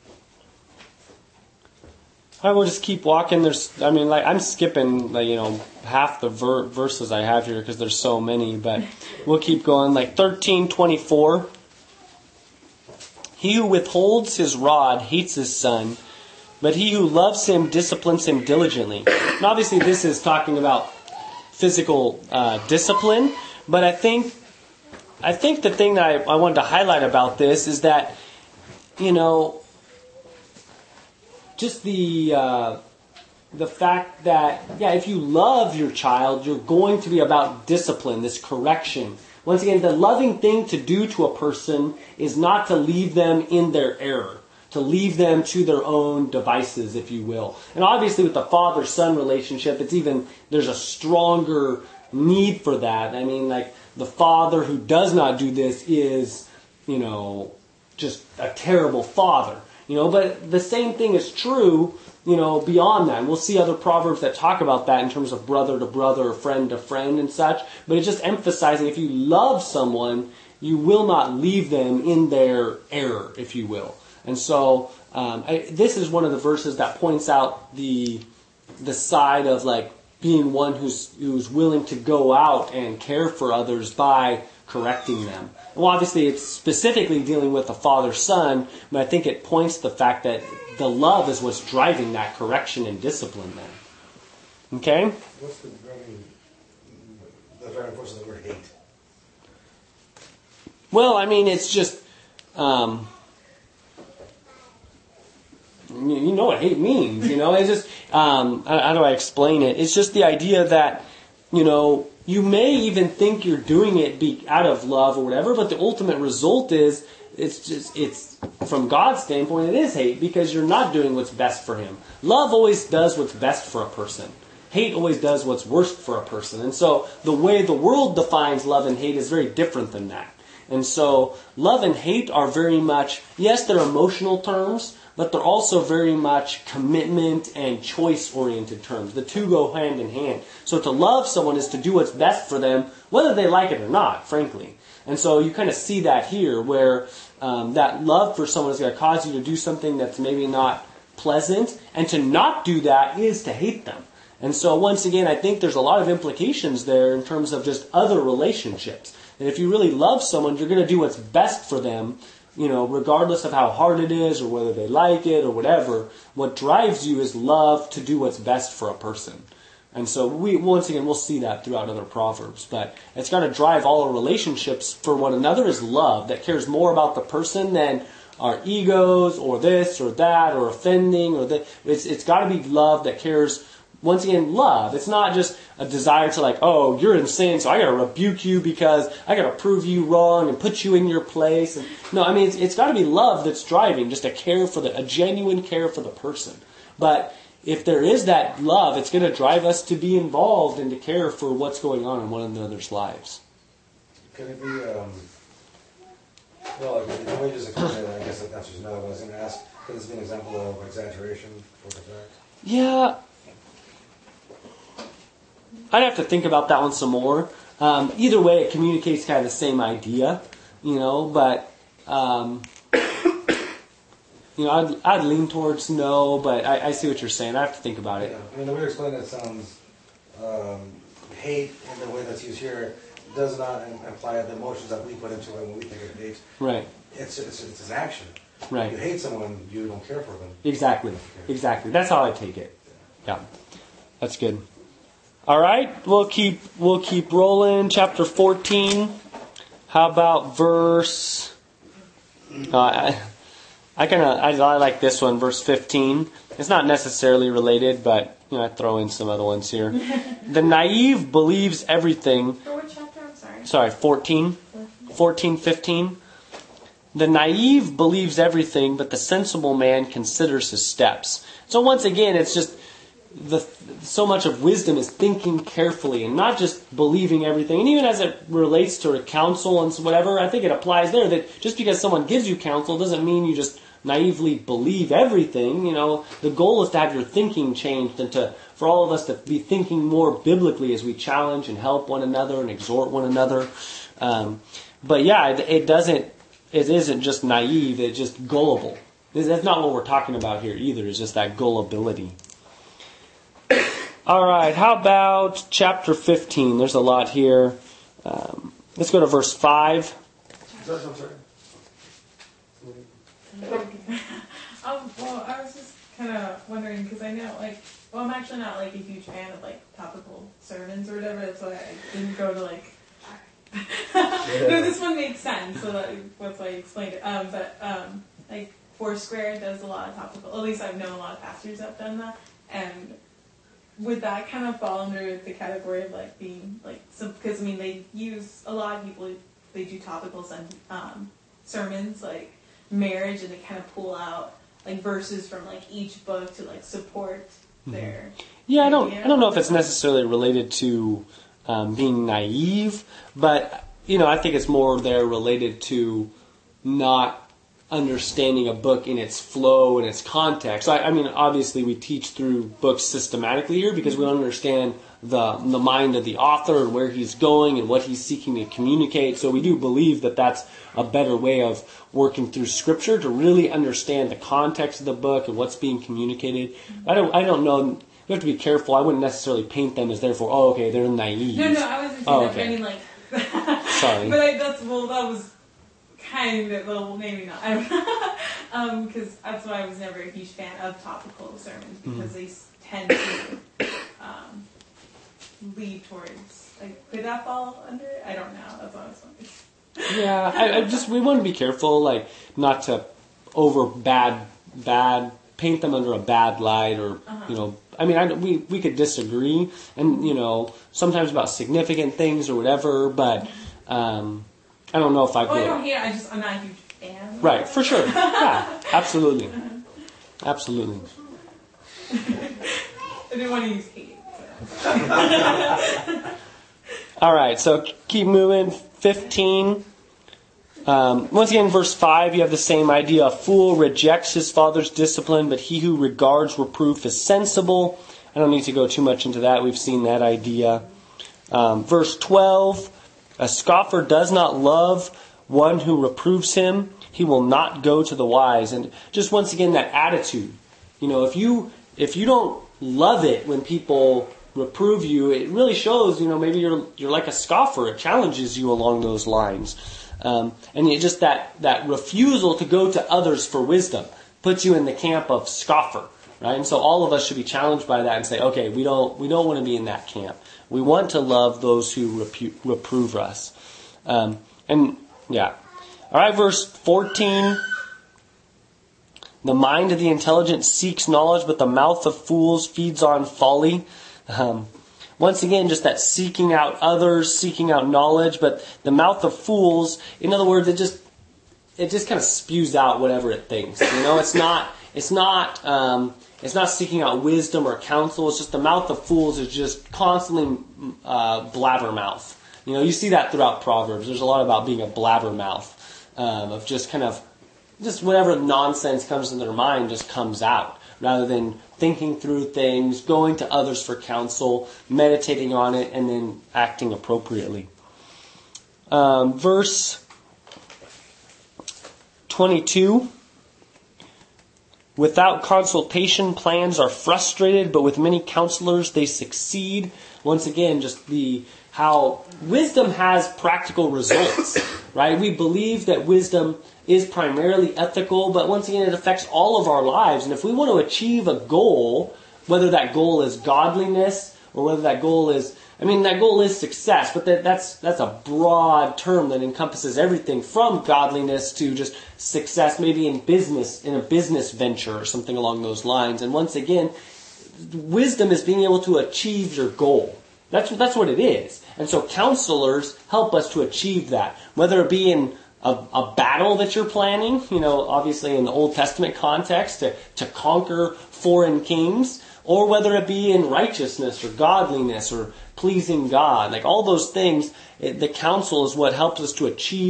I will just keep walking. There's, I mean, like I'm skipping, like you know, half the ver- verses I have here because there's so many. But we'll keep going. Like thirteen twenty-four. He who withholds his rod hates his son, but he who loves him disciplines him diligently. And obviously, this is talking about physical uh, discipline. But I think, I think the thing that I, I wanted to highlight about this is that, you know. Just the uh, the fact that, yeah, if you love your child, you're going to be about discipline, this correction. Once again, the loving thing to do to a person is not to leave them in their error, to leave them to their own devices, if you will. And obviously with the father-son relationship, it's even, there's a stronger need for that. I mean, like, the father who does not do this is, you know, just a terrible father. You know, but the same thing is true, you know, beyond that. And we'll see other proverbs that talk about that in terms of brother to brother, or friend to friend and such. But it's just emphasizing if you love someone, you will not leave them in their error, if you will. And so um, I, this is one of the verses that points out the the side of like being one who's who's willing to go out and care for others by correcting them. Well, obviously, it's specifically dealing with the father-son, but I think it points to the fact that the love is what's driving that correction and discipline then. Okay? What's the driving, the driving force of the word hate? Well, I mean, it's just, um, you know what hate means, you know? It's just, um, how do I explain it? It's just the idea that, you know, you may even think you're doing it be out of love or whatever, but the ultimate result is it's just it's from God's standpoint it is hate because you're not doing what's best for him. Love always does what's best for a person. Hate always does what's worst for a person. And so the way the world defines love and hate is very different than that. And so love and hate are very much, yes, they're emotional terms, but they're also very much commitment and choice-oriented terms. The two go hand in hand. So to love someone is to do what's best for them, whether they like it or not, frankly. And so you kind of see that here, where um, that love for someone is going to cause you to do something that's maybe not pleasant, and to not do that is to hate them. And so once again, I think there's a lot of implications there in terms of just other relationships. And if you really love someone, you're going to do what's best for them, you know, regardless of how hard it is or whether they like it or whatever. What drives you is love to do what's best for a person. And so we once again, we'll see that throughout other proverbs. But it's got to drive all our relationships for one another is love that cares more about the person than our egos or this or that or offending or that. It's it's got to be love that cares. Once again, love. It's not just a desire to like, oh, you're in sin, so I got to rebuke you because I got to prove you wrong and put you in your place. And, no, I mean, it's, it's got to be love that's driving, just a care for the, a genuine care for the person. But if there is that love, it's going to drive us to be involved and to care for what's going on in one another's lives. Can it be, um, well, the way you just explained it, I guess the answer is no. But I was going to ask, could this be an example of exaggeration for the fact? Yeah. I'd have to think about that one some more. Um, either way, it communicates kind of the same idea, you know, but, um, you know, I'd, I'd lean towards no, but I, I see what you're saying. I have to think about it. Yeah. I mean, the way you explain it sounds, um, hate in the way that's used here does not imply the emotions that we put into it when we think of hate. Right. It's, it's, it's an action. Right. You hate someone, you don't care for them. Exactly. Exactly. That's how I take it. Yeah. That's good. All right, we'll keep we'll keep rolling. Chapter fourteen. How about verse? Uh, I I kind of I, I like this one, verse fifteen. It's not necessarily related, but you know I throw in some other ones here. The naive believes everything. For what chapter? I'm sorry. Sorry, fourteen. fourteen, fifteen. The naive believes everything, but the sensible man considers his steps. So once again, it's just. The, so much of wisdom is thinking carefully and not just believing everything. And even as it relates to counsel and whatever, I think it applies there that just because someone gives you counsel doesn't mean you just naively believe everything. You know, the goal is to have your thinking changed and to for all of us to be thinking more biblically as we challenge and help one another and exhort one another. Um, but yeah, it, it doesn't. It isn't just naive. It's just gullible. That's not what we're talking about here either. It's just that gullibility. All right. How about chapter fifteen? There's a lot here. Um, let's go to verse five. I'm sorry. um, well, I was just kind of wondering because I know, like, well, I'm actually not like a huge fan of like topical sermons or whatever. That's why I didn't go to like. No, this one makes sense, so that, that's why I explained it. Um, but um, like Foursquare does a lot of topical. At least I've known a lot of pastors that have done that, and would that kind of fall under the category of like being like some? Because I mean, they use a lot of people. They do topical um, sermons like marriage, and they kind of pull out like verses from like each book to like support their. Yeah, I don't. idea. I don't know if it's necessarily related to um, being naive, but you know, I think it's more there related to not understanding a book in its flow and its context. I, I mean, obviously, we teach through books systematically here because we understand the the mind of the author and where he's going and what he's seeking to communicate. So we do believe that that's a better way of working through Scripture to really understand the context of the book and what's being communicated. I don't. I don't know. We have to be careful. I wouldn't necessarily paint them as therefore, oh, okay, they're naive. No, no, I wasn't saying Oh, that. okay. I mean, like. Sorry. But I, that's well, that was kind of well, maybe not. I don't know. Um, because that's why I was never a huge fan of topical sermons because mm-hmm. they s- tend to um, lead towards like could that fall under it? I don't know. That's what I was wondering. Yeah, I, I just we want to be careful, like not to over bad bad paint them under a bad light, or uh-huh. you know. I mean, I, we we could disagree, and you know, sometimes about significant things or whatever. But um, I don't know if I. Well, could, I don't hate it. I just I'm not a huge fan. Right, for sure. Yeah, absolutely, absolutely. I didn't want to use hate. So. All right, so keep moving. Fifteen. Um, once again, verse five, you have the same idea. A fool rejects his father's discipline, but he who regards reproof is sensible. I don't need to go too much into that. We've seen that idea. Um, verse twelve, a scoffer does not love one who reproves him. He will not go to the wise. And just once again, that attitude. You know, if you if you don't love it when people reprove you, it really shows, you know, maybe you're you're like a scoffer. It challenges you along those lines. Um, and it just that, that refusal to go to others for wisdom puts you in the camp of scoffer, right? And so all of us should be challenged by that and say, okay, we don't we don't want to be in that camp. We want to love those who repu- reprove us. Um, and yeah, all right, verse fourteen. The mind of the intelligent seeks knowledge, but the mouth of fools feeds on folly. Um, Once again, just that seeking out others, seeking out knowledge, but the mouth of fools, in other words, it just it just kind of spews out whatever it thinks. You know, it's not it's not um, it's not seeking out wisdom or counsel. It's just the mouth of fools is just constantly uh, blabbermouth. You know, you see that throughout Proverbs. There's a lot about being a blabbermouth, um, of just kind of just whatever nonsense comes in their mind just comes out, rather than thinking through things, going to others for counsel, meditating on it, and then acting appropriately. Um, verse twenty-two. Without consultation, plans are frustrated, but with many counselors, they succeed. Once again, just the how wisdom has practical results, right? We believe that wisdom is primarily ethical, but once again, it affects all of our lives. And if we want to achieve a goal, whether that goal is godliness or whether that goal is, I mean, that goal is success, but that, that's that's a broad term that encompasses everything from godliness to just success, maybe in business, in a business venture or something along those lines. And once again, wisdom is being able to achieve your goal. That's that's what it is. And so counselors help us to achieve that, whether it be in A, a battle that you're planning, you know, obviously in the Old Testament context, to, to conquer foreign kings, or whether it be in righteousness or godliness or pleasing God. Like all those things, it, the counsel is what helps us to achieve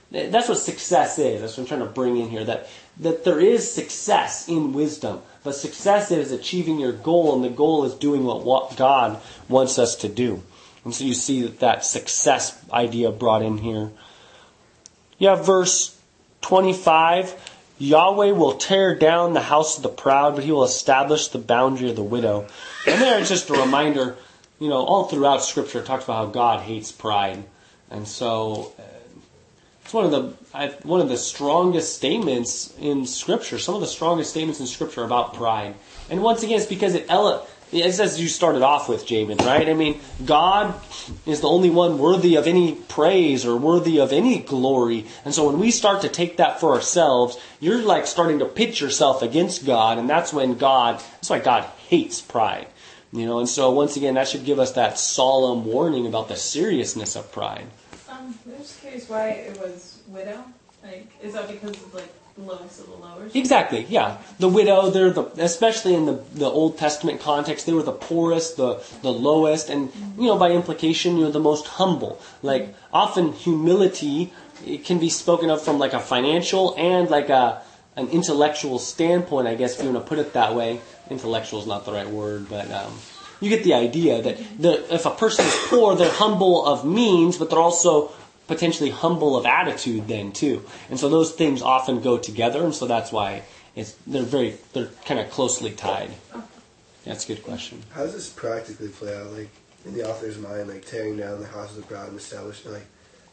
That's what success is. That's what I'm trying to bring in here. That that there is success in wisdom, but success is achieving your goal, and the goal is doing what, what God wants us to do. And so you see that, that success idea brought in here. You have verse twenty-five. Yahweh will tear down the house of the proud, but he will establish the boundary of the widow. And there it's just a reminder, you know, all throughout Scripture it talks about how God hates pride. And so uh, it's one of the I, one of the strongest statements in Scripture. Some of the strongest statements in Scripture are about pride. And once again, it's because it ele- it's as you started off with, Jamin, right? I mean, God is the only one worthy of any praise or worthy of any glory. And so when we start to take that for ourselves, you're like starting to pit yourself against God, and that's when God, that's why God hates pride. You know, and so once again, that should give us that solemn warning about the seriousness of pride. Um, I'm just curious why it was widow. Like, is that because of like the lowest of the lowers? Exactly, yeah. The widow, they're the, especially in the, the Old Testament context, they were the poorest, the, the lowest, and, you know, by implication, you know, the most humble. Like, often humility, it can be spoken of from like a financial and like a, an intellectual standpoint, I guess, if you want to put it that way. Intellectual is not the right word, but um, you get the idea that the, if a person is poor, they're humble of means, but they're also potentially humble of attitude then too. And so those things often go together, and so that's why it's they're very they're kind of closely tied. That's a good question. How does this practically play out, like in the author's mind, like tearing down the house of the proud and establishing, like,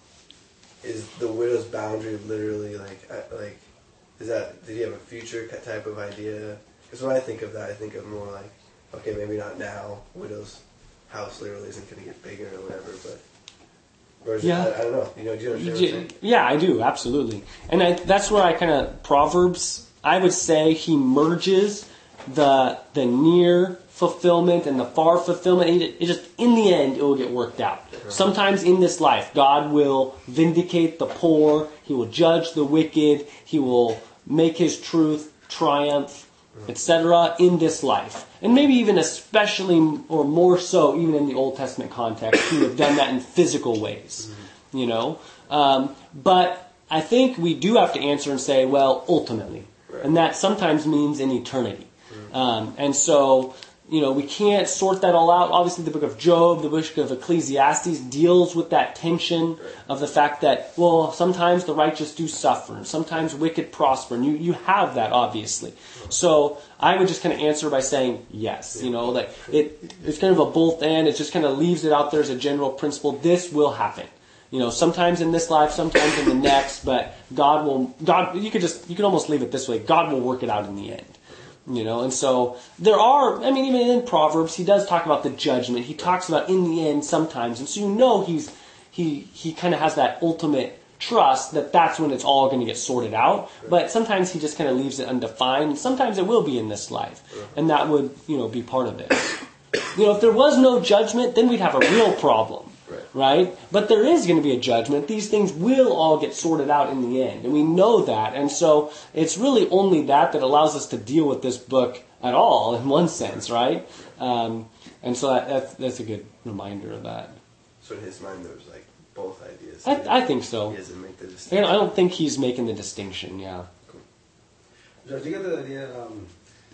is the widow's boundary literally like uh, like is that, did he have a future type of idea? Because when I think of that, I think of more like, okay, maybe not now, widow's house literally isn't going to get bigger or whatever, but or is Yeah. it, I, I don't know. You know, do you understand what I'm saying? Yeah, I do, absolutely. And I, that's where I kind of, Proverbs, I would say he merges the the near fulfillment and the far fulfillment. It, it just, in the end, it will get worked out. Right. Sometimes in this life, God will vindicate the poor, he will judge the wicked, he will make his truth triumph, et cetera in this life. And maybe even especially, or more so, even in the Old Testament context, he would have done that in physical ways, mm-hmm. you know. Um, but I think we do have to answer and say, well, ultimately. Right. And that sometimes means in eternity. Mm-hmm. Um, and so, you know, we can't sort that all out. Obviously, the book of Job, the book of Ecclesiastes deals with that tension of the fact that, well, sometimes the righteous do suffer, and sometimes wicked prosper, and you, you have that, obviously. So I would just kind of answer by saying yes. You know, like it, it's kind of a both and. It just kind of leaves it out there as a general principle. This will happen. You know, sometimes in this life, sometimes in the next, but God will, God, you could just, you could almost leave it this way. God will work it out in the end. You know, and so there are, I mean, even in Proverbs, he does talk about the judgment. He talks about in the end sometimes. And so you know he's, he, he kind of has that ultimate trust that that's when it's all going to get sorted out. But sometimes he just kind of leaves it undefined. And sometimes it will be in this life. And that would, you know, be part of it. You know, if there was no judgment, then we'd have a real problem. Right? But there is going to be a judgment. These things will all get sorted out in the end. And we know that. And so it's really only that that allows us to deal with this book at all, in one sense, right? Um, and so that, that's, that's a good reminder of that. So in his mind, there was like both ideas. I, I think so. He doesn't make the distinction. I don't think he's making the distinction, yeah. Cool. George, do you get the idea? Um,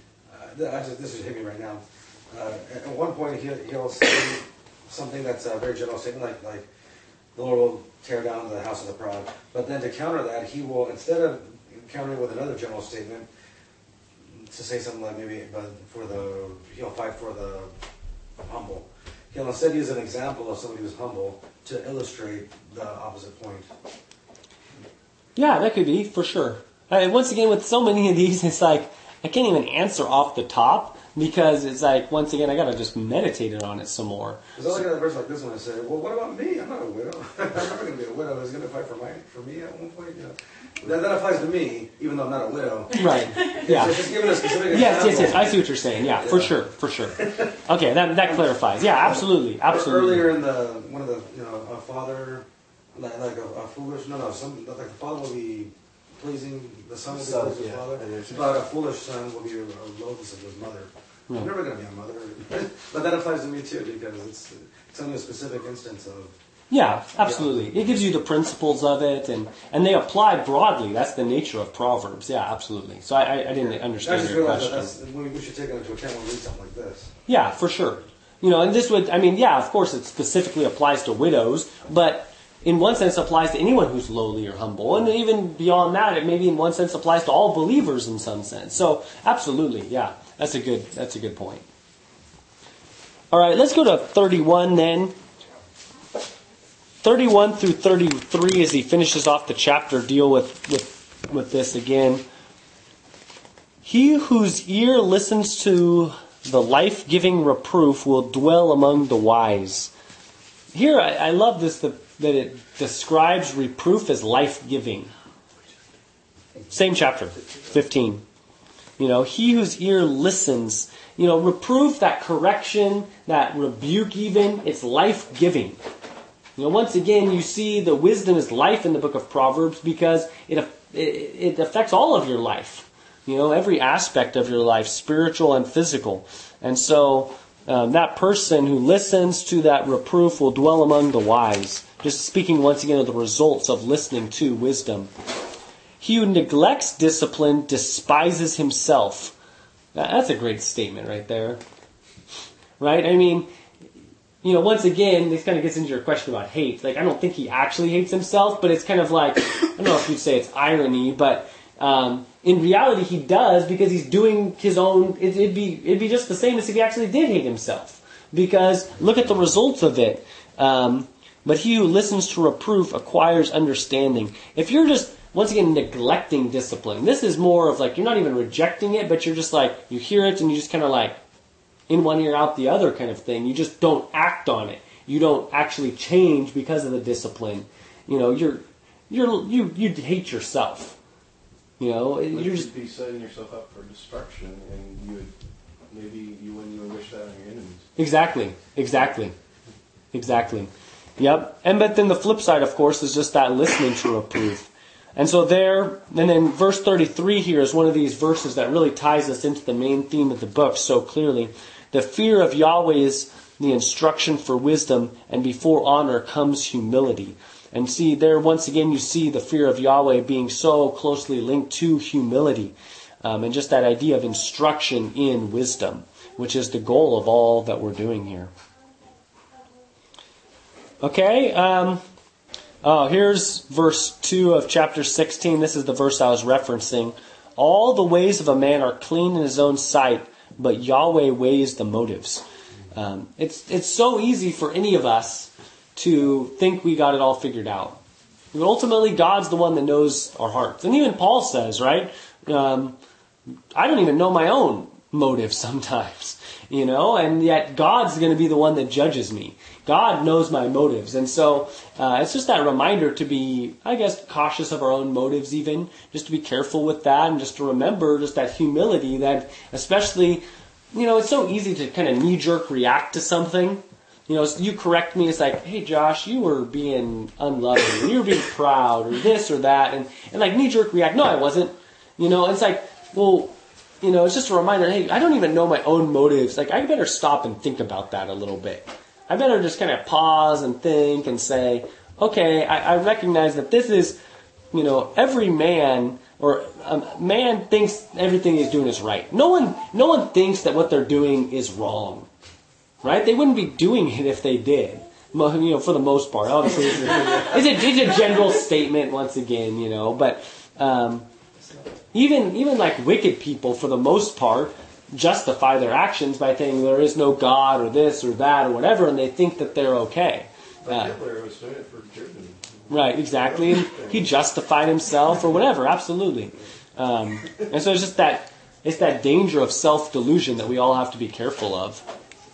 uh, actually, this is hitting me right now. Uh, at one point, he'll, he'll say something that's a very general statement, like, like the Lord will tear down the house of the proud. But then to counter that, he will, instead of countering with another general statement, to say something like maybe but for the, he'll fight for the humble. He'll instead use an example of somebody who's humble to illustrate the opposite point. Yeah, that could be, for sure. I mean, once again, with so many of these, it's like, I can't even answer off the top. Because it's like, once again, I got to just meditate on it some more. Because I look at a verse like this one and say, well, what about me? I'm not a widow. I'm not going to be a widow who's going to fight for my for me at one point. You know? that, that applies to me, even though I'm not a widow. Right. Yeah. It's just giving a specific yes, example. yes, yes. I see what you're saying. Yeah, yeah. for sure, for sure. Okay, that that clarifies. Yeah, absolutely, absolutely. Earlier in the one of the you know a father like, like a, a foolish no no some like the father will be pleasing the son will be Son, pleasing yeah. his father, but a foolish son will be a loathsome of his mother. I'm never going to be a mother. But that applies to me too, because it's, it's only a specific instance of Yeah, absolutely. It gives you the principles of it, and, and they apply broadly. That's the nature of Proverbs. Yeah, absolutely. So I, I, I didn't I understand just your realized that question. that's, we we should take that into account when we read something like this. Yeah, for sure. You know, and this would, I mean, yeah, of course it specifically applies to widows, but in one sense applies to anyone who's lowly or humble. And even beyond that, it maybe in one sense applies to all believers in some sense. So, absolutely, yeah, that's a good, that's a good point. All right, let's go to thirty-one then. thirty-one through thirty-three, as he finishes off the chapter, deal with, with, with this again. He whose ear listens to the life-giving reproof will dwell among the wise. Here, I, I love this, that, that it describes reproof as life-giving. Same chapter, fifteen. You know, he whose ear listens, you know, reproof, that correction, that rebuke even, it's life-giving. You know, once again, you see the wisdom is life in the book of Proverbs because it, it, it affects all of your life. You know, every aspect of your life, spiritual and physical. And so, um, that person who listens to that reproof will dwell among the wise. Just speaking once again of the results of listening to wisdom. He who neglects discipline despises himself. That's a great statement right there. Right? I mean, you know, once again, this kind of gets into your question about hate. Like, I don't think he actually hates himself, but it's kind of like, I don't know if you'd say it's irony, but um, in reality he does, because he's doing his own, it, it'd be it'd be just the same as if he actually did hate himself. Because look at the results of it. Um, but he who listens to reproof acquires understanding. If you're just, once again, neglecting discipline, this is more of like, you're not even rejecting it, but you're just like, you hear it and you just kind of like, in one ear, out the other kind of thing. You just don't act on it. You don't actually change because of the discipline. You know, you're, you're, you, you hate yourself. You know, But you're you'd just, be setting yourself up for destruction, and you would maybe you wouldn't even wish that on your enemies. exactly, exactly, exactly. Yep. And but then the flip side, of course, is just that listening to reproof. And so there, and then verse thirty-three here is one of these verses that really ties us into the main theme of the book so clearly. The fear of Yahweh is the instruction for wisdom, and before honor comes humility. And see, there once again you see the fear of Yahweh being so closely linked to humility. Um, and just that idea of instruction in wisdom, which is the goal of all that we're doing here. Okay, um... Oh, here's verse two of chapter sixteen. This is the verse I was referencing. All the ways of a man are clean in his own sight, but Yahweh weighs the motives. Um, it's it's so easy for any of us to think we got it all figured out. But ultimately, God's the one that knows our hearts. And even Paul says, right, um, I don't even know my own motives sometimes, you know, and yet God's going to be the one that judges me. God knows my motives. And so uh, it's just that reminder to be, I guess, cautious of our own motives even, just to be careful with that, and just to remember just that humility that especially, you know, it's so easy to kind of knee-jerk react to something. You know, you correct me, it's like, hey Josh, you were being unloving, you were being proud, or this or that, and, and like knee-jerk react, no I wasn't. You know, it's like, well, you know, it's just a reminder, hey, I don't even know my own motives. Like, I better stop and think about that a little bit. I better just kind of pause and think and say, okay, I, I recognize that this is, you know, every man or um, man thinks everything he's doing is right. No one, no one thinks that what they're doing is wrong, right? They wouldn't be doing it if they did. You know, for the most part. Obviously, it's a, it's a, it's a general statement once again, you know, but um, even even like wicked people, for the most part, justify their actions by saying there is no God or this or that or whatever, and they think that they're okay. Like Uh, Hitler was doing it for Germany. right, exactly. And he justified himself or whatever, absolutely. Um, and so it's just that, it's that danger of self-delusion that we all have to be careful of.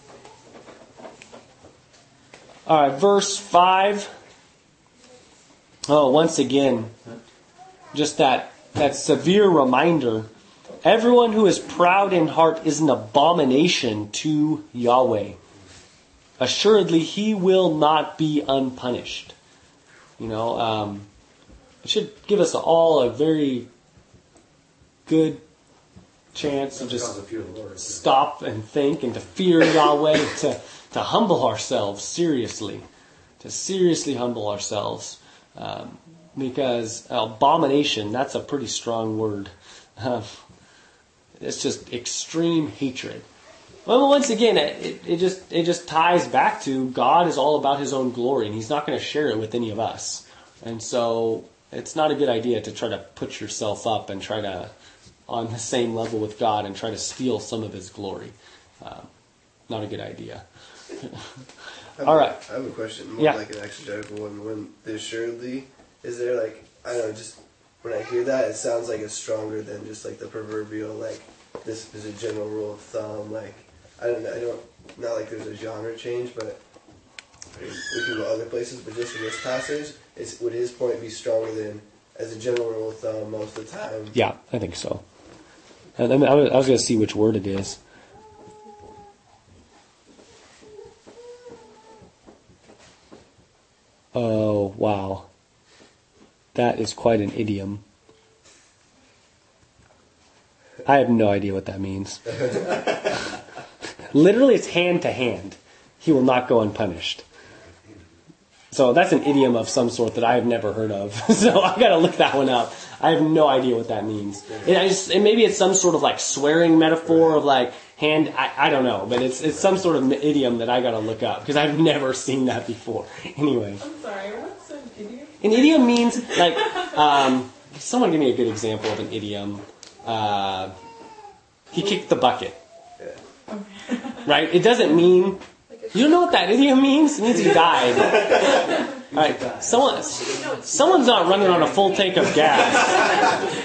All right, verse five. Oh, once again, just that, that severe reminder. Everyone who is proud in heart is an abomination to Yahweh. Assuredly, he will not be unpunished. You know, um, it should give us all a very good chance to That's just because of fear of the Lord. stop and think and to fear Yahweh, to, to humble ourselves seriously. to seriously humble ourselves. Um, because abomination, that's a pretty strong word. Um, it's just extreme hatred. Well, once again, it, it just it just ties back to God is all about His own glory, and He's not going to share it with any of us. And so it's not a good idea to try to put yourself up and try to, on the same level with God, and try to steal some of His glory. Uh, not a good idea. Have, all right. I have a question, more Yeah. like an exegetical one. When the assuredly, is there like, I don't know, just when I hear that, it sounds like it's stronger than just like the proverbial, like, this is a general rule of thumb, like, I don't know, I don't, not like there's a genre change, but I mean, we can go other places, but just in this passage, is, would his point be stronger than, as a general rule of thumb, most of the time? Yeah, I think so. And I, mean, I was, I was going to see which word it is. Oh, wow. That is quite an idiom. I have no idea what that means. Literally, it's hand to hand. He will not go unpunished. So that's an idiom of some sort that I have never heard of. So I got to look that one up. I have no idea what that means. And, I just, and maybe it's some sort of like swearing metaphor of like hand. I, I don't know, but it's it's some sort of idiom that I got to look up because I've never seen that before. Anyway, I'm sorry, what's an idiom? an idiom means like um, someone give me a good example of an idiom. Uh, he kicked the bucket. Right? It doesn't mean. You don't know what that idiom means? It means he died. All right, someone, someone's not running on a full tank of gas.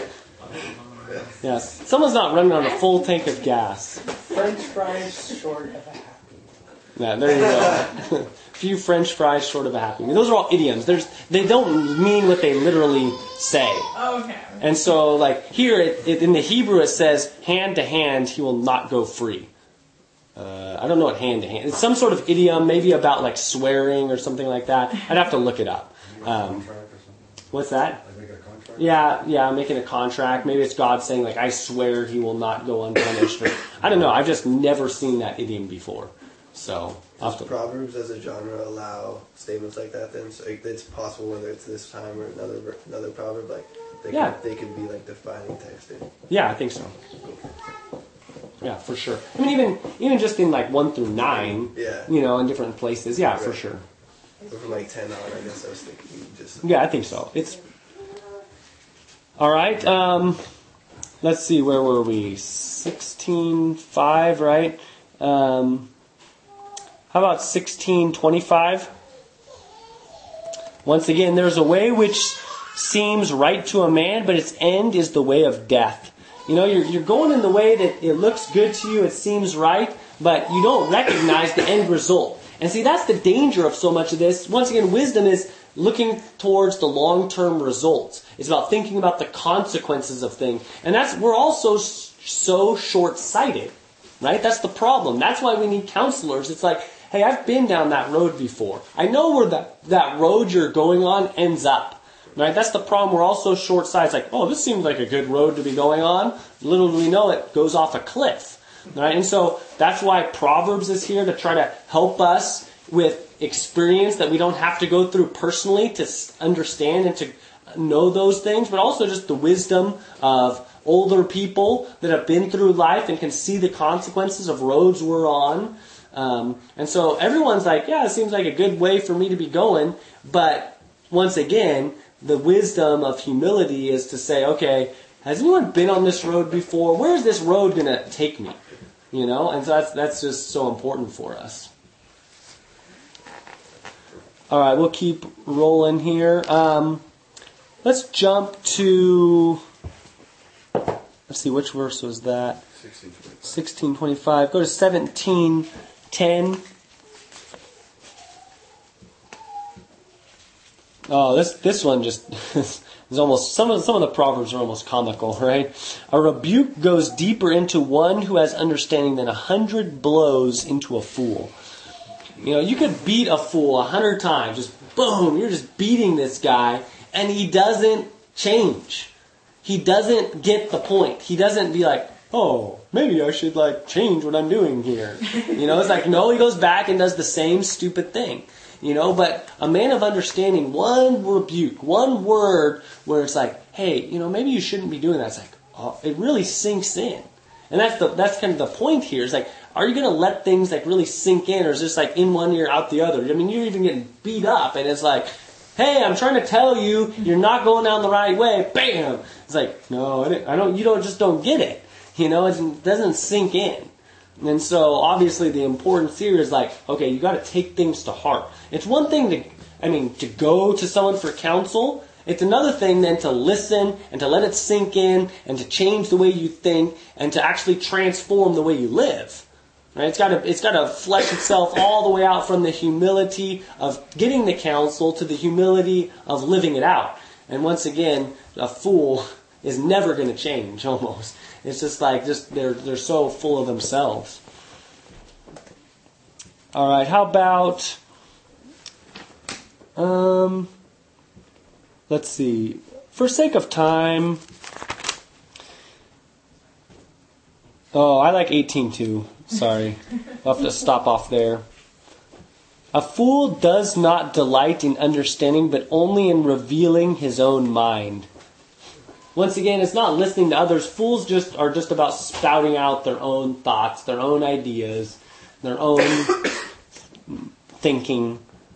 Yes, someone's not running on a full tank of gas. French fries short of a happy. Yeah, there you go. A few French fries short of a happy meal. Those are all idioms. There's, they don't mean what they literally say. Oh, okay. And so, like here, it, it, in the Hebrew, it says, "Hand to hand, he will not go free." Uh, I don't know what hand to hand. It's some sort of idiom, maybe about like swearing or something like that. I'd have to look it up. Um, what's that? Like make a contract? Yeah, yeah, making a contract. Maybe it's God saying like, "I swear he will not go unpunished." Or, I don't know. I've just never seen that idiom before. So I'll have Does to- Proverbs as a genre allow statements like that then? So like, it's possible whether it's this time or another ver- another proverb, like they Yeah. can, they can be like defining text. In. Yeah, I think so. Yeah, for sure. I mean, even even just in like one through nine, Yeah. you know, in different places. Yeah, for Right. sure. Or from like ten on, I guess I was thinking just. Yeah, I think so. It's all right. Um, let's see, where were we? Sixteen five, right? Um, how about sixteen twenty-five? Once again, there's a way which seems right to a man, but its end is the way of death. You know, you're, you're going in the way that it looks good to you, it seems right, but you don't recognize the end result. And see, that's the danger of so much of this. Once again, wisdom is looking towards the long-term results. It's about thinking about the consequences of things. And that's, we're also so short-sighted, right? That's the problem. That's why we need counselors. It's like, hey, I've been down that road before. I know where that, that road you're going on ends up. Right? That's the problem. We're all so short-sighted. It's like, oh, this seems like a good road to be going on. Little do we know it goes off a cliff. Right? And so that's why Proverbs is here to try to help us with experience that we don't have to go through personally to understand and to know those things, but also just the wisdom of older people that have been through life and can see the consequences of roads we're on. Um, and so everyone's like, yeah, it seems like a good way for me to be going. But once again, the wisdom of humility is to say, okay, has anyone been on this road before? Where is this road going to take me? You know, and so that's that's just so important for us. All right, we'll keep rolling here. Um, let's jump to, let's see, which verse was that? sixteen twenty-five. Go to seventeen ten. Oh, this this one just is almost, some of some of the proverbs are almost comical, right? A rebuke goes deeper into one who has understanding than a hundred blows into a fool. You know, you could beat a fool a hundred times, just boom, you're just beating this guy, and he doesn't change. He doesn't get the point. He doesn't be like, oh, maybe I should like change what I'm doing here. You know, it's like, no, he goes back and does the same stupid thing. You know, but a man of understanding, one rebuke, one word where it's like, hey, you know, maybe you shouldn't be doing that. It's like, oh, it really sinks in. And that's the that's kind of the point here. Is like, are you going to let things like really sink in, or is this like in one ear, out the other? I mean, you're even getting beat up, and it's like, hey, I'm trying to tell you, you're not going down the right way. Bam! It's like, no, I don't. I don't you don't just don't get it. You know, it doesn't sink in. And so, obviously, the importance here is like, okay, you got to take things to heart. It's one thing to, I mean, to go to someone for counsel. It's another thing then to listen and to let it sink in and to change the way you think and to actually transform the way you live. Right? It's got to, it's got to flesh itself all the way out from the humility of getting the counsel to the humility of living it out. And once again, a fool is never going to change. Almost. It's just like just they're they're so full of themselves. All right, how about um let's see. For sake of time, oh, I like eighteen too. Sorry. I'll have to stop off there. A fool does not delight in understanding, but only in revealing his own mind. Once again, it's not listening to others. Fools just are just about spouting out their own thoughts, their own ideas, their own thinking.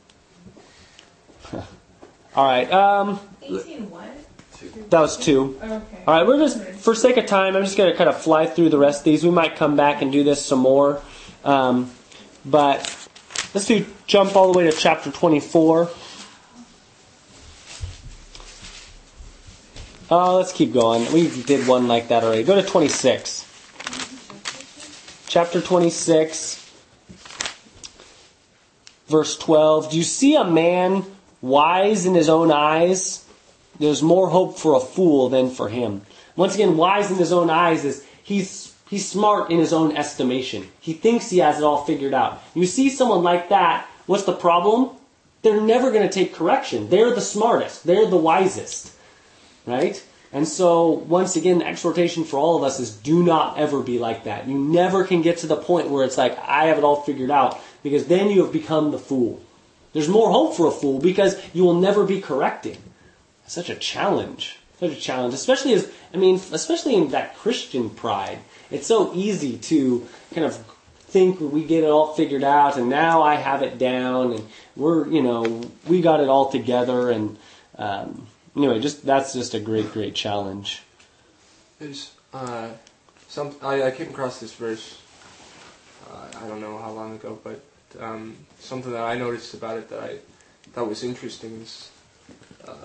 All right. Um, eighteen what? that was two. Okay. All right. We're just, for sake of time, I'm just going to kind of fly through the rest of these. We might come back and do this some more. Um, but let's do jump all the way to chapter twenty-four. Uh, let's keep going. We did one like that already. Go to twenty-six. Chapter twenty-six, verse twelve. Do you see a man wise in his own eyes? There's more hope for a fool than for him. Once again, wise in his own eyes is he's he's smart in his own estimation. He thinks he has it all figured out. You see someone like that, what's the problem? They're never going to take correction. They're the smartest. They're the wisest. Right? And so, once again, the exhortation for all of us is do not ever be like that. You never can get to the point where it's like, I have it all figured out, because then you have become the fool. There's more hope for a fool because you will never be corrected. It's such a challenge. Such a challenge. Especially as, I mean, especially in that Christian pride. It's so easy to kind of think we get it all figured out and now I have it down and we're, you know, we got it all together and, um, anyway, just that's just a great, great challenge. There's uh, some I, I came across this verse. Uh, I don't know how long ago, but um, something that I noticed about it that I thought was interesting is um,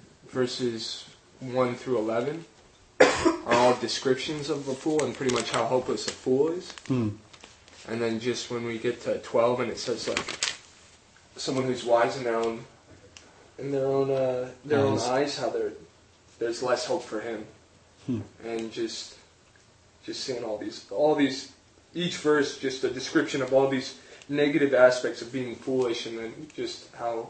verses one through eleven are all descriptions of a fool and pretty much how hopeless a fool is. Hmm. And then just when we get to twelve and it says like someone who's wise in their own. In their own uh, their own eyes, how there there's less hope for him, hmm. and just just seeing all these all these each verse just a description of all these negative aspects of being foolish, and then just how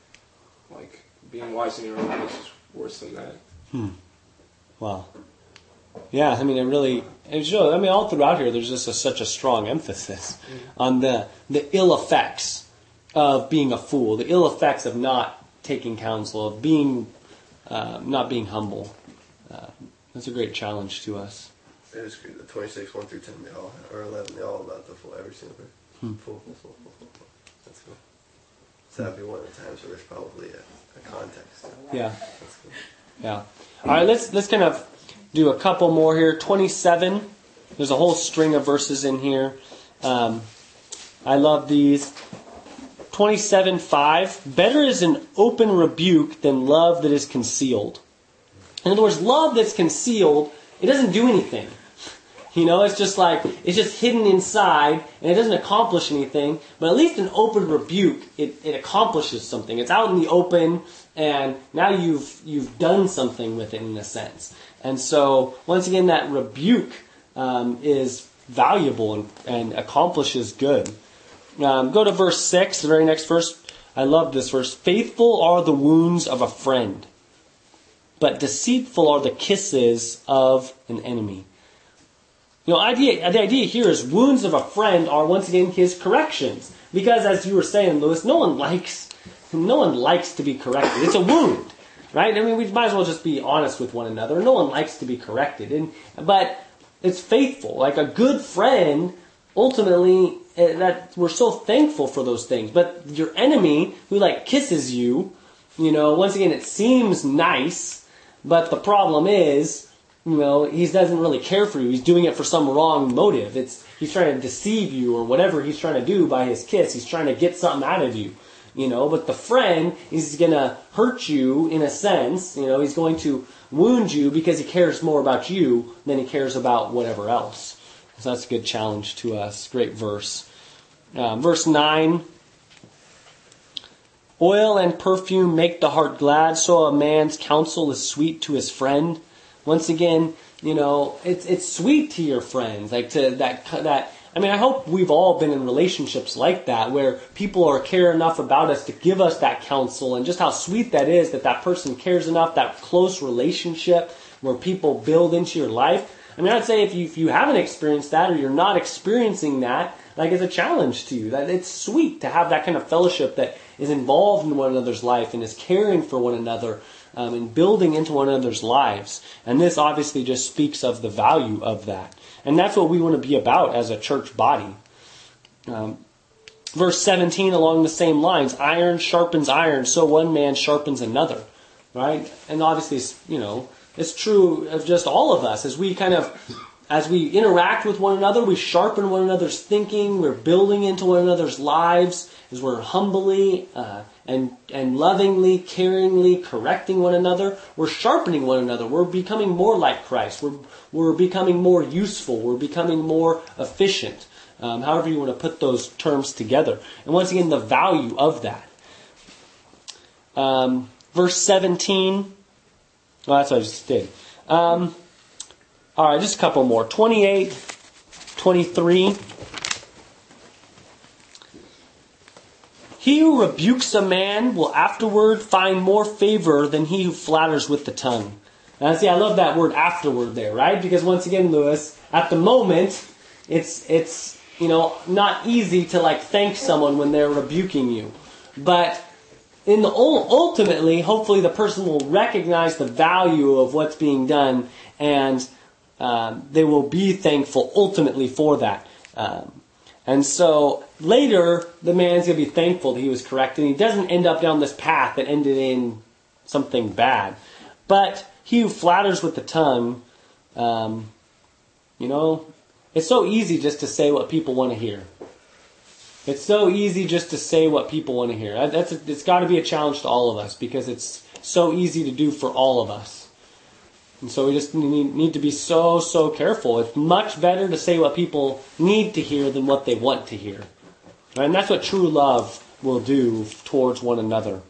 like being wise in your own eyes is worse than that. Hmm. Wow. Yeah, I mean, it really it shows. I mean, all throughout here, there's just a, such a strong emphasis mm-hmm. on the the ill effects of being a fool, the ill effects of not taking counsel, of being, uh, not being humble. Uh, that's a great challenge to us. It is great. The twenty-six, one through ten, they all, or eleven, they all about the full, every single verse. Hmm. Full, full, full, full, full, full. That's cool. So that'd be one of the times where there's probably a, a context. Yeah. That's cool. Yeah. All right, let's, let's kind of do a couple more here. twenty-seven. There's a whole string of verses in here. Um, I love these. twenty-seven five, better is an open rebuke than love that is concealed. In other words, love that's concealed, it doesn't do anything. You know, it's just like, it's just hidden inside, and it doesn't accomplish anything. But at least an open rebuke, it, it accomplishes something. It's out in the open, and now you've you've done something with it in a sense. And so, once again, that rebuke um, is valuable and, and accomplishes good. Um, go to verse six, the very next verse. I love this verse. Faithful are the wounds of a friend, but deceitful are the kisses of an enemy. You know, idea, the idea here is wounds of a friend are once again his corrections. Because as you were saying, Lewis, no one likes, no one likes to be corrected. It's a wound, right? I mean, we might as well just be honest with one another. No one likes to be corrected, and but it's faithful. Like a good friend, ultimately, uh, that we're so thankful for those things. But your enemy, who like kisses you, you know, once again, it seems nice, but the problem is, you know, he doesn't really care for you. He's doing it for some wrong motive. It's he's trying to deceive you or whatever he's trying to do by his kiss. He's trying to get something out of you, you know. But the friend is going to hurt you in a sense. You know, he's going to wound you because he cares more about you than he cares about whatever else. So that's a good challenge to us. Great verse. Um, verse nine. Oil and perfume make the heart glad, so a man's counsel is sweet to his friend. Once again, you know, it's it's sweet to your friends, like to that that. I mean, I hope we've all been in relationships like that, where people are care enough about us to give us that counsel, and just how sweet that is that that person cares enough. That close relationship where people build into your life. I mean, I'd say if you if you haven't experienced that or you're not experiencing that, like it's a challenge to you. That it's sweet to have that kind of fellowship that is involved in one another's life and is caring for one another. Um, and building into one another's lives. And this obviously just speaks of the value of that. And that's what we want to be about as a church body. Um, verse seventeen, along the same lines, iron sharpens iron, so one man sharpens another. Right? And obviously, it's, you know, it's true of just all of us. As we kind of, as we interact with one another, we sharpen one another's thinking, we're building into one another's lives, as we're humbly uh, and and lovingly, caringly correcting one another. We're sharpening one another. We're becoming more like Christ. We're we're becoming more useful. We're becoming more efficient. Um, however you want to put those terms together. And once again, the value of that. Um, verse seventeen. Well, that's what I just did. Um, all right, just a couple more. twenty-eight, twenty-three. He who rebukes a man will afterward find more favor than he who flatters with the tongue. Now, see, I love that word afterward there, right? Because once again, Lewis, at the moment, it's it's you know not easy to like thank someone when they're rebuking you, but in the ultimately, hopefully, the person will recognize the value of what's being done, and um, they will be thankful ultimately for that. Um, And so later, the man's going to be thankful that he was corrected. And he doesn't end up down this path that ended in something bad. But he who flatters with the tongue, um, you know, it's so easy just to say what people want to hear. It's so easy just to say what people want to hear. That's a, it's got to be a challenge to all of us because it's so easy to do for all of us. And so we just need, need to be so, so careful. It's much better to say what people need to hear than what they want to hear. And that's what true love will do towards one another.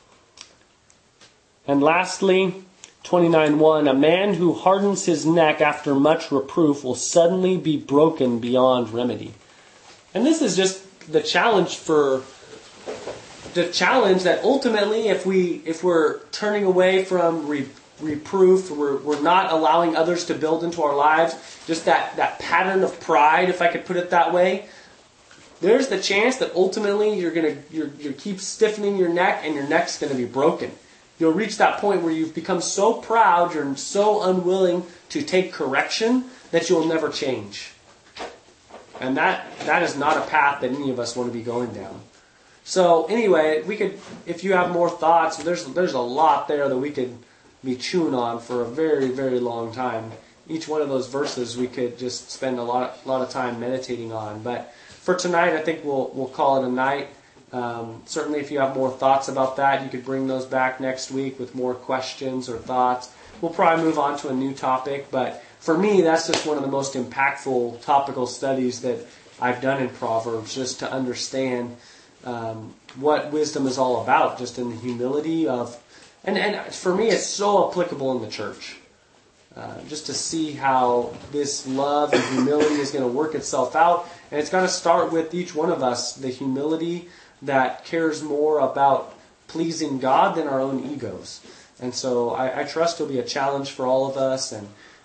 And lastly, twenty-nine one, a man who hardens his neck after much reproof will suddenly be broken beyond remedy. And this is just the challenge for the challenge that ultimately if we if we're turning away from re, reproof, we're we're not allowing others to build into our lives, just that, that pattern of pride, if I could put it that way, there's the chance that ultimately you're gonna you're you keep stiffening your neck and your neck's gonna be broken. You'll reach that point where you've become so proud, you're so unwilling to take correction that you'll never change. And that that is not a path that any of us want to be going down. So anyway, we could, if you have more thoughts, there's there's a lot there that we could be chewing on for a very, very long time. Each one of those verses we could just spend a lot a lot of time meditating on. But for tonight, I think we'll we'll call it a night. Um, certainly, if you have more thoughts about that, you could bring those back next week with more questions or thoughts. We'll probably move on to a new topic, but for me, that's just one of the most impactful topical studies that I've done in Proverbs, just to understand um, what wisdom is all about, just in the humility of, and, and for me, it's so applicable in the church. Uh, just to see how this love and humility is going to work itself out. And it's going to start with each one of us, the humility that cares more about pleasing God than our own egos. And so I, I trust it'll be a challenge for all of us. And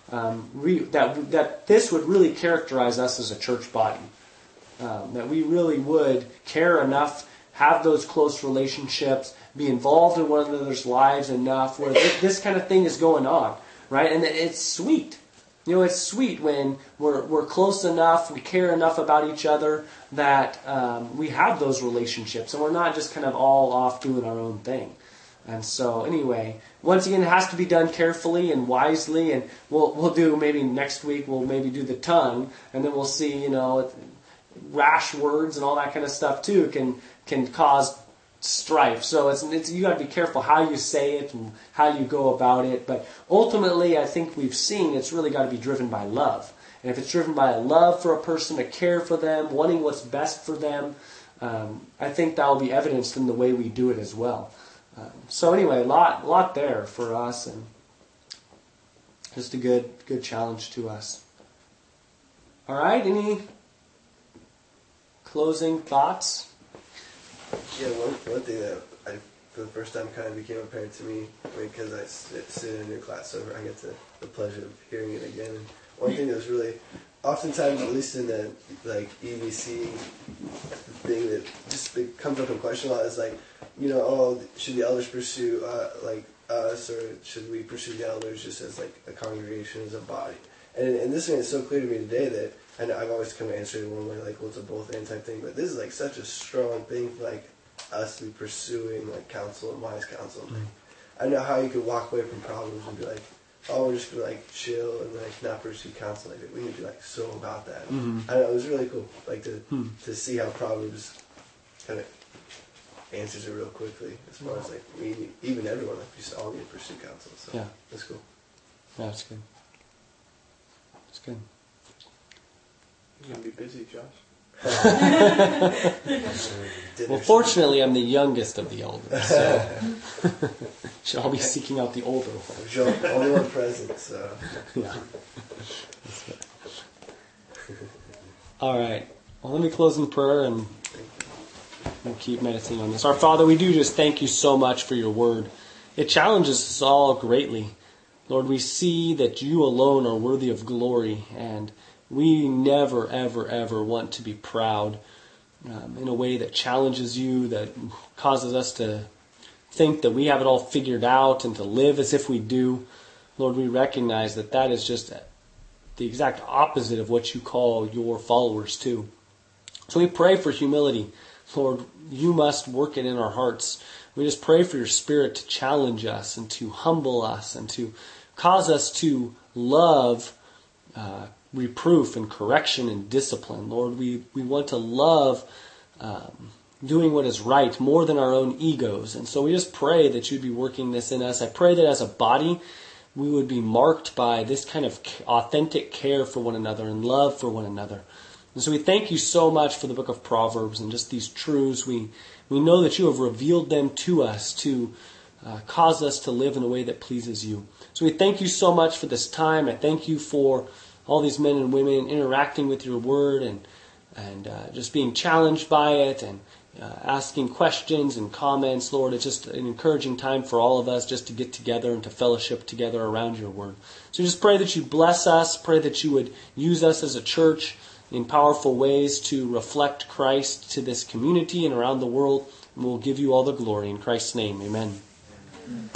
um, we, that that this would really characterize us as a church body. Um, that we really would care enough, have those close relationships, be involved in one another's lives enough where this, this kind of thing is going on, right? And it's sweet. You know, it's sweet when we're we're close enough, we care enough about each other that um, we have those relationships, and we're not just kind of all off doing our own thing. And so, anyway, once again, it has to be done carefully and wisely. And we'll we'll do maybe next week. We'll maybe do the tongue, and then we'll see. You know, rash words and all that kind of stuff too can can cause strife. So it's, it's you got to be careful how you say it and how you go about it. But ultimately, I think we've seen it's really got to be driven by love. And if it's driven by a love for a person, to care for them, wanting what's best for them, um, I think that will be evidenced in the way we do it as well. Um, so anyway, a lot, lot there for us, and just a good, good challenge to us. All right, any closing thoughts? Yeah, one, one thing that I, for the first time kind of became apparent to me, because I sit, sit in a new class, so I get the, the pleasure of hearing it again. And one thing that was really, oftentimes, at least in the like E B C thing that just it comes up in question a lot is like, you know, oh, should the elders pursue uh, like us, or should we pursue the elders just as like a congregation, as a body? And, and this thing is so clear to me today that, and I've always kind of answered it one way, like, well, it's a both and type thing, but this is like such a strong thing for like us to be pursuing like counsel and wise counsel. Mm-hmm. Like, I know how you could walk away from problems and be like, oh, we're just gonna like chill and like not pursue counsel. Like we need to be like so about that. Mm-hmm. I know it was really cool, like to mm-hmm. to see how Proverbs kind of answers it real quickly as far as like we even everyone like we just all need to pursue counsel. So yeah, that's cool. Yeah, that's good. That's good. You're gonna be busy, Josh. Well, fortunately, I'm the youngest of the elders, so should all be seeking out the older ones. Sure, only one present, so yeah. All right. Well, let me close in prayer, and we'll keep meditating on this. Our Father, we do just thank you so much for your word. It challenges us all greatly. Lord, we see that you alone are worthy of glory, and we never, ever, ever want to be proud um, in a way that challenges you, that causes us to think that we have it all figured out and to live as if we do. Lord, we recognize that that is just the exact opposite of what you call your followers to. So we pray for humility. Lord, you must work it in our hearts. We just pray for your Spirit to challenge us and to humble us and to cause us to love uh, reproof and correction and discipline. Lord, we, we want to love um, doing what is right more than our own egos. And so we just pray that you'd be working this in us. I pray that as a body, we would be marked by this kind of authentic care for one another and love for one another. And so we thank you so much for the book of Proverbs and just these truths. We, we know that you have revealed them to us to uh, cause us to live in a way that pleases you. So we thank you so much for this time. I thank you for all these men and women interacting with your word and and uh, just being challenged by it and uh, asking questions and comments. Lord, it's just an encouraging time for all of us just to get together and to fellowship together around your word. So just pray that you bless us. Pray that you would use us as a church in powerful ways to reflect Christ to this community and around the world. And we'll give you all the glory. In Christ's name, amen.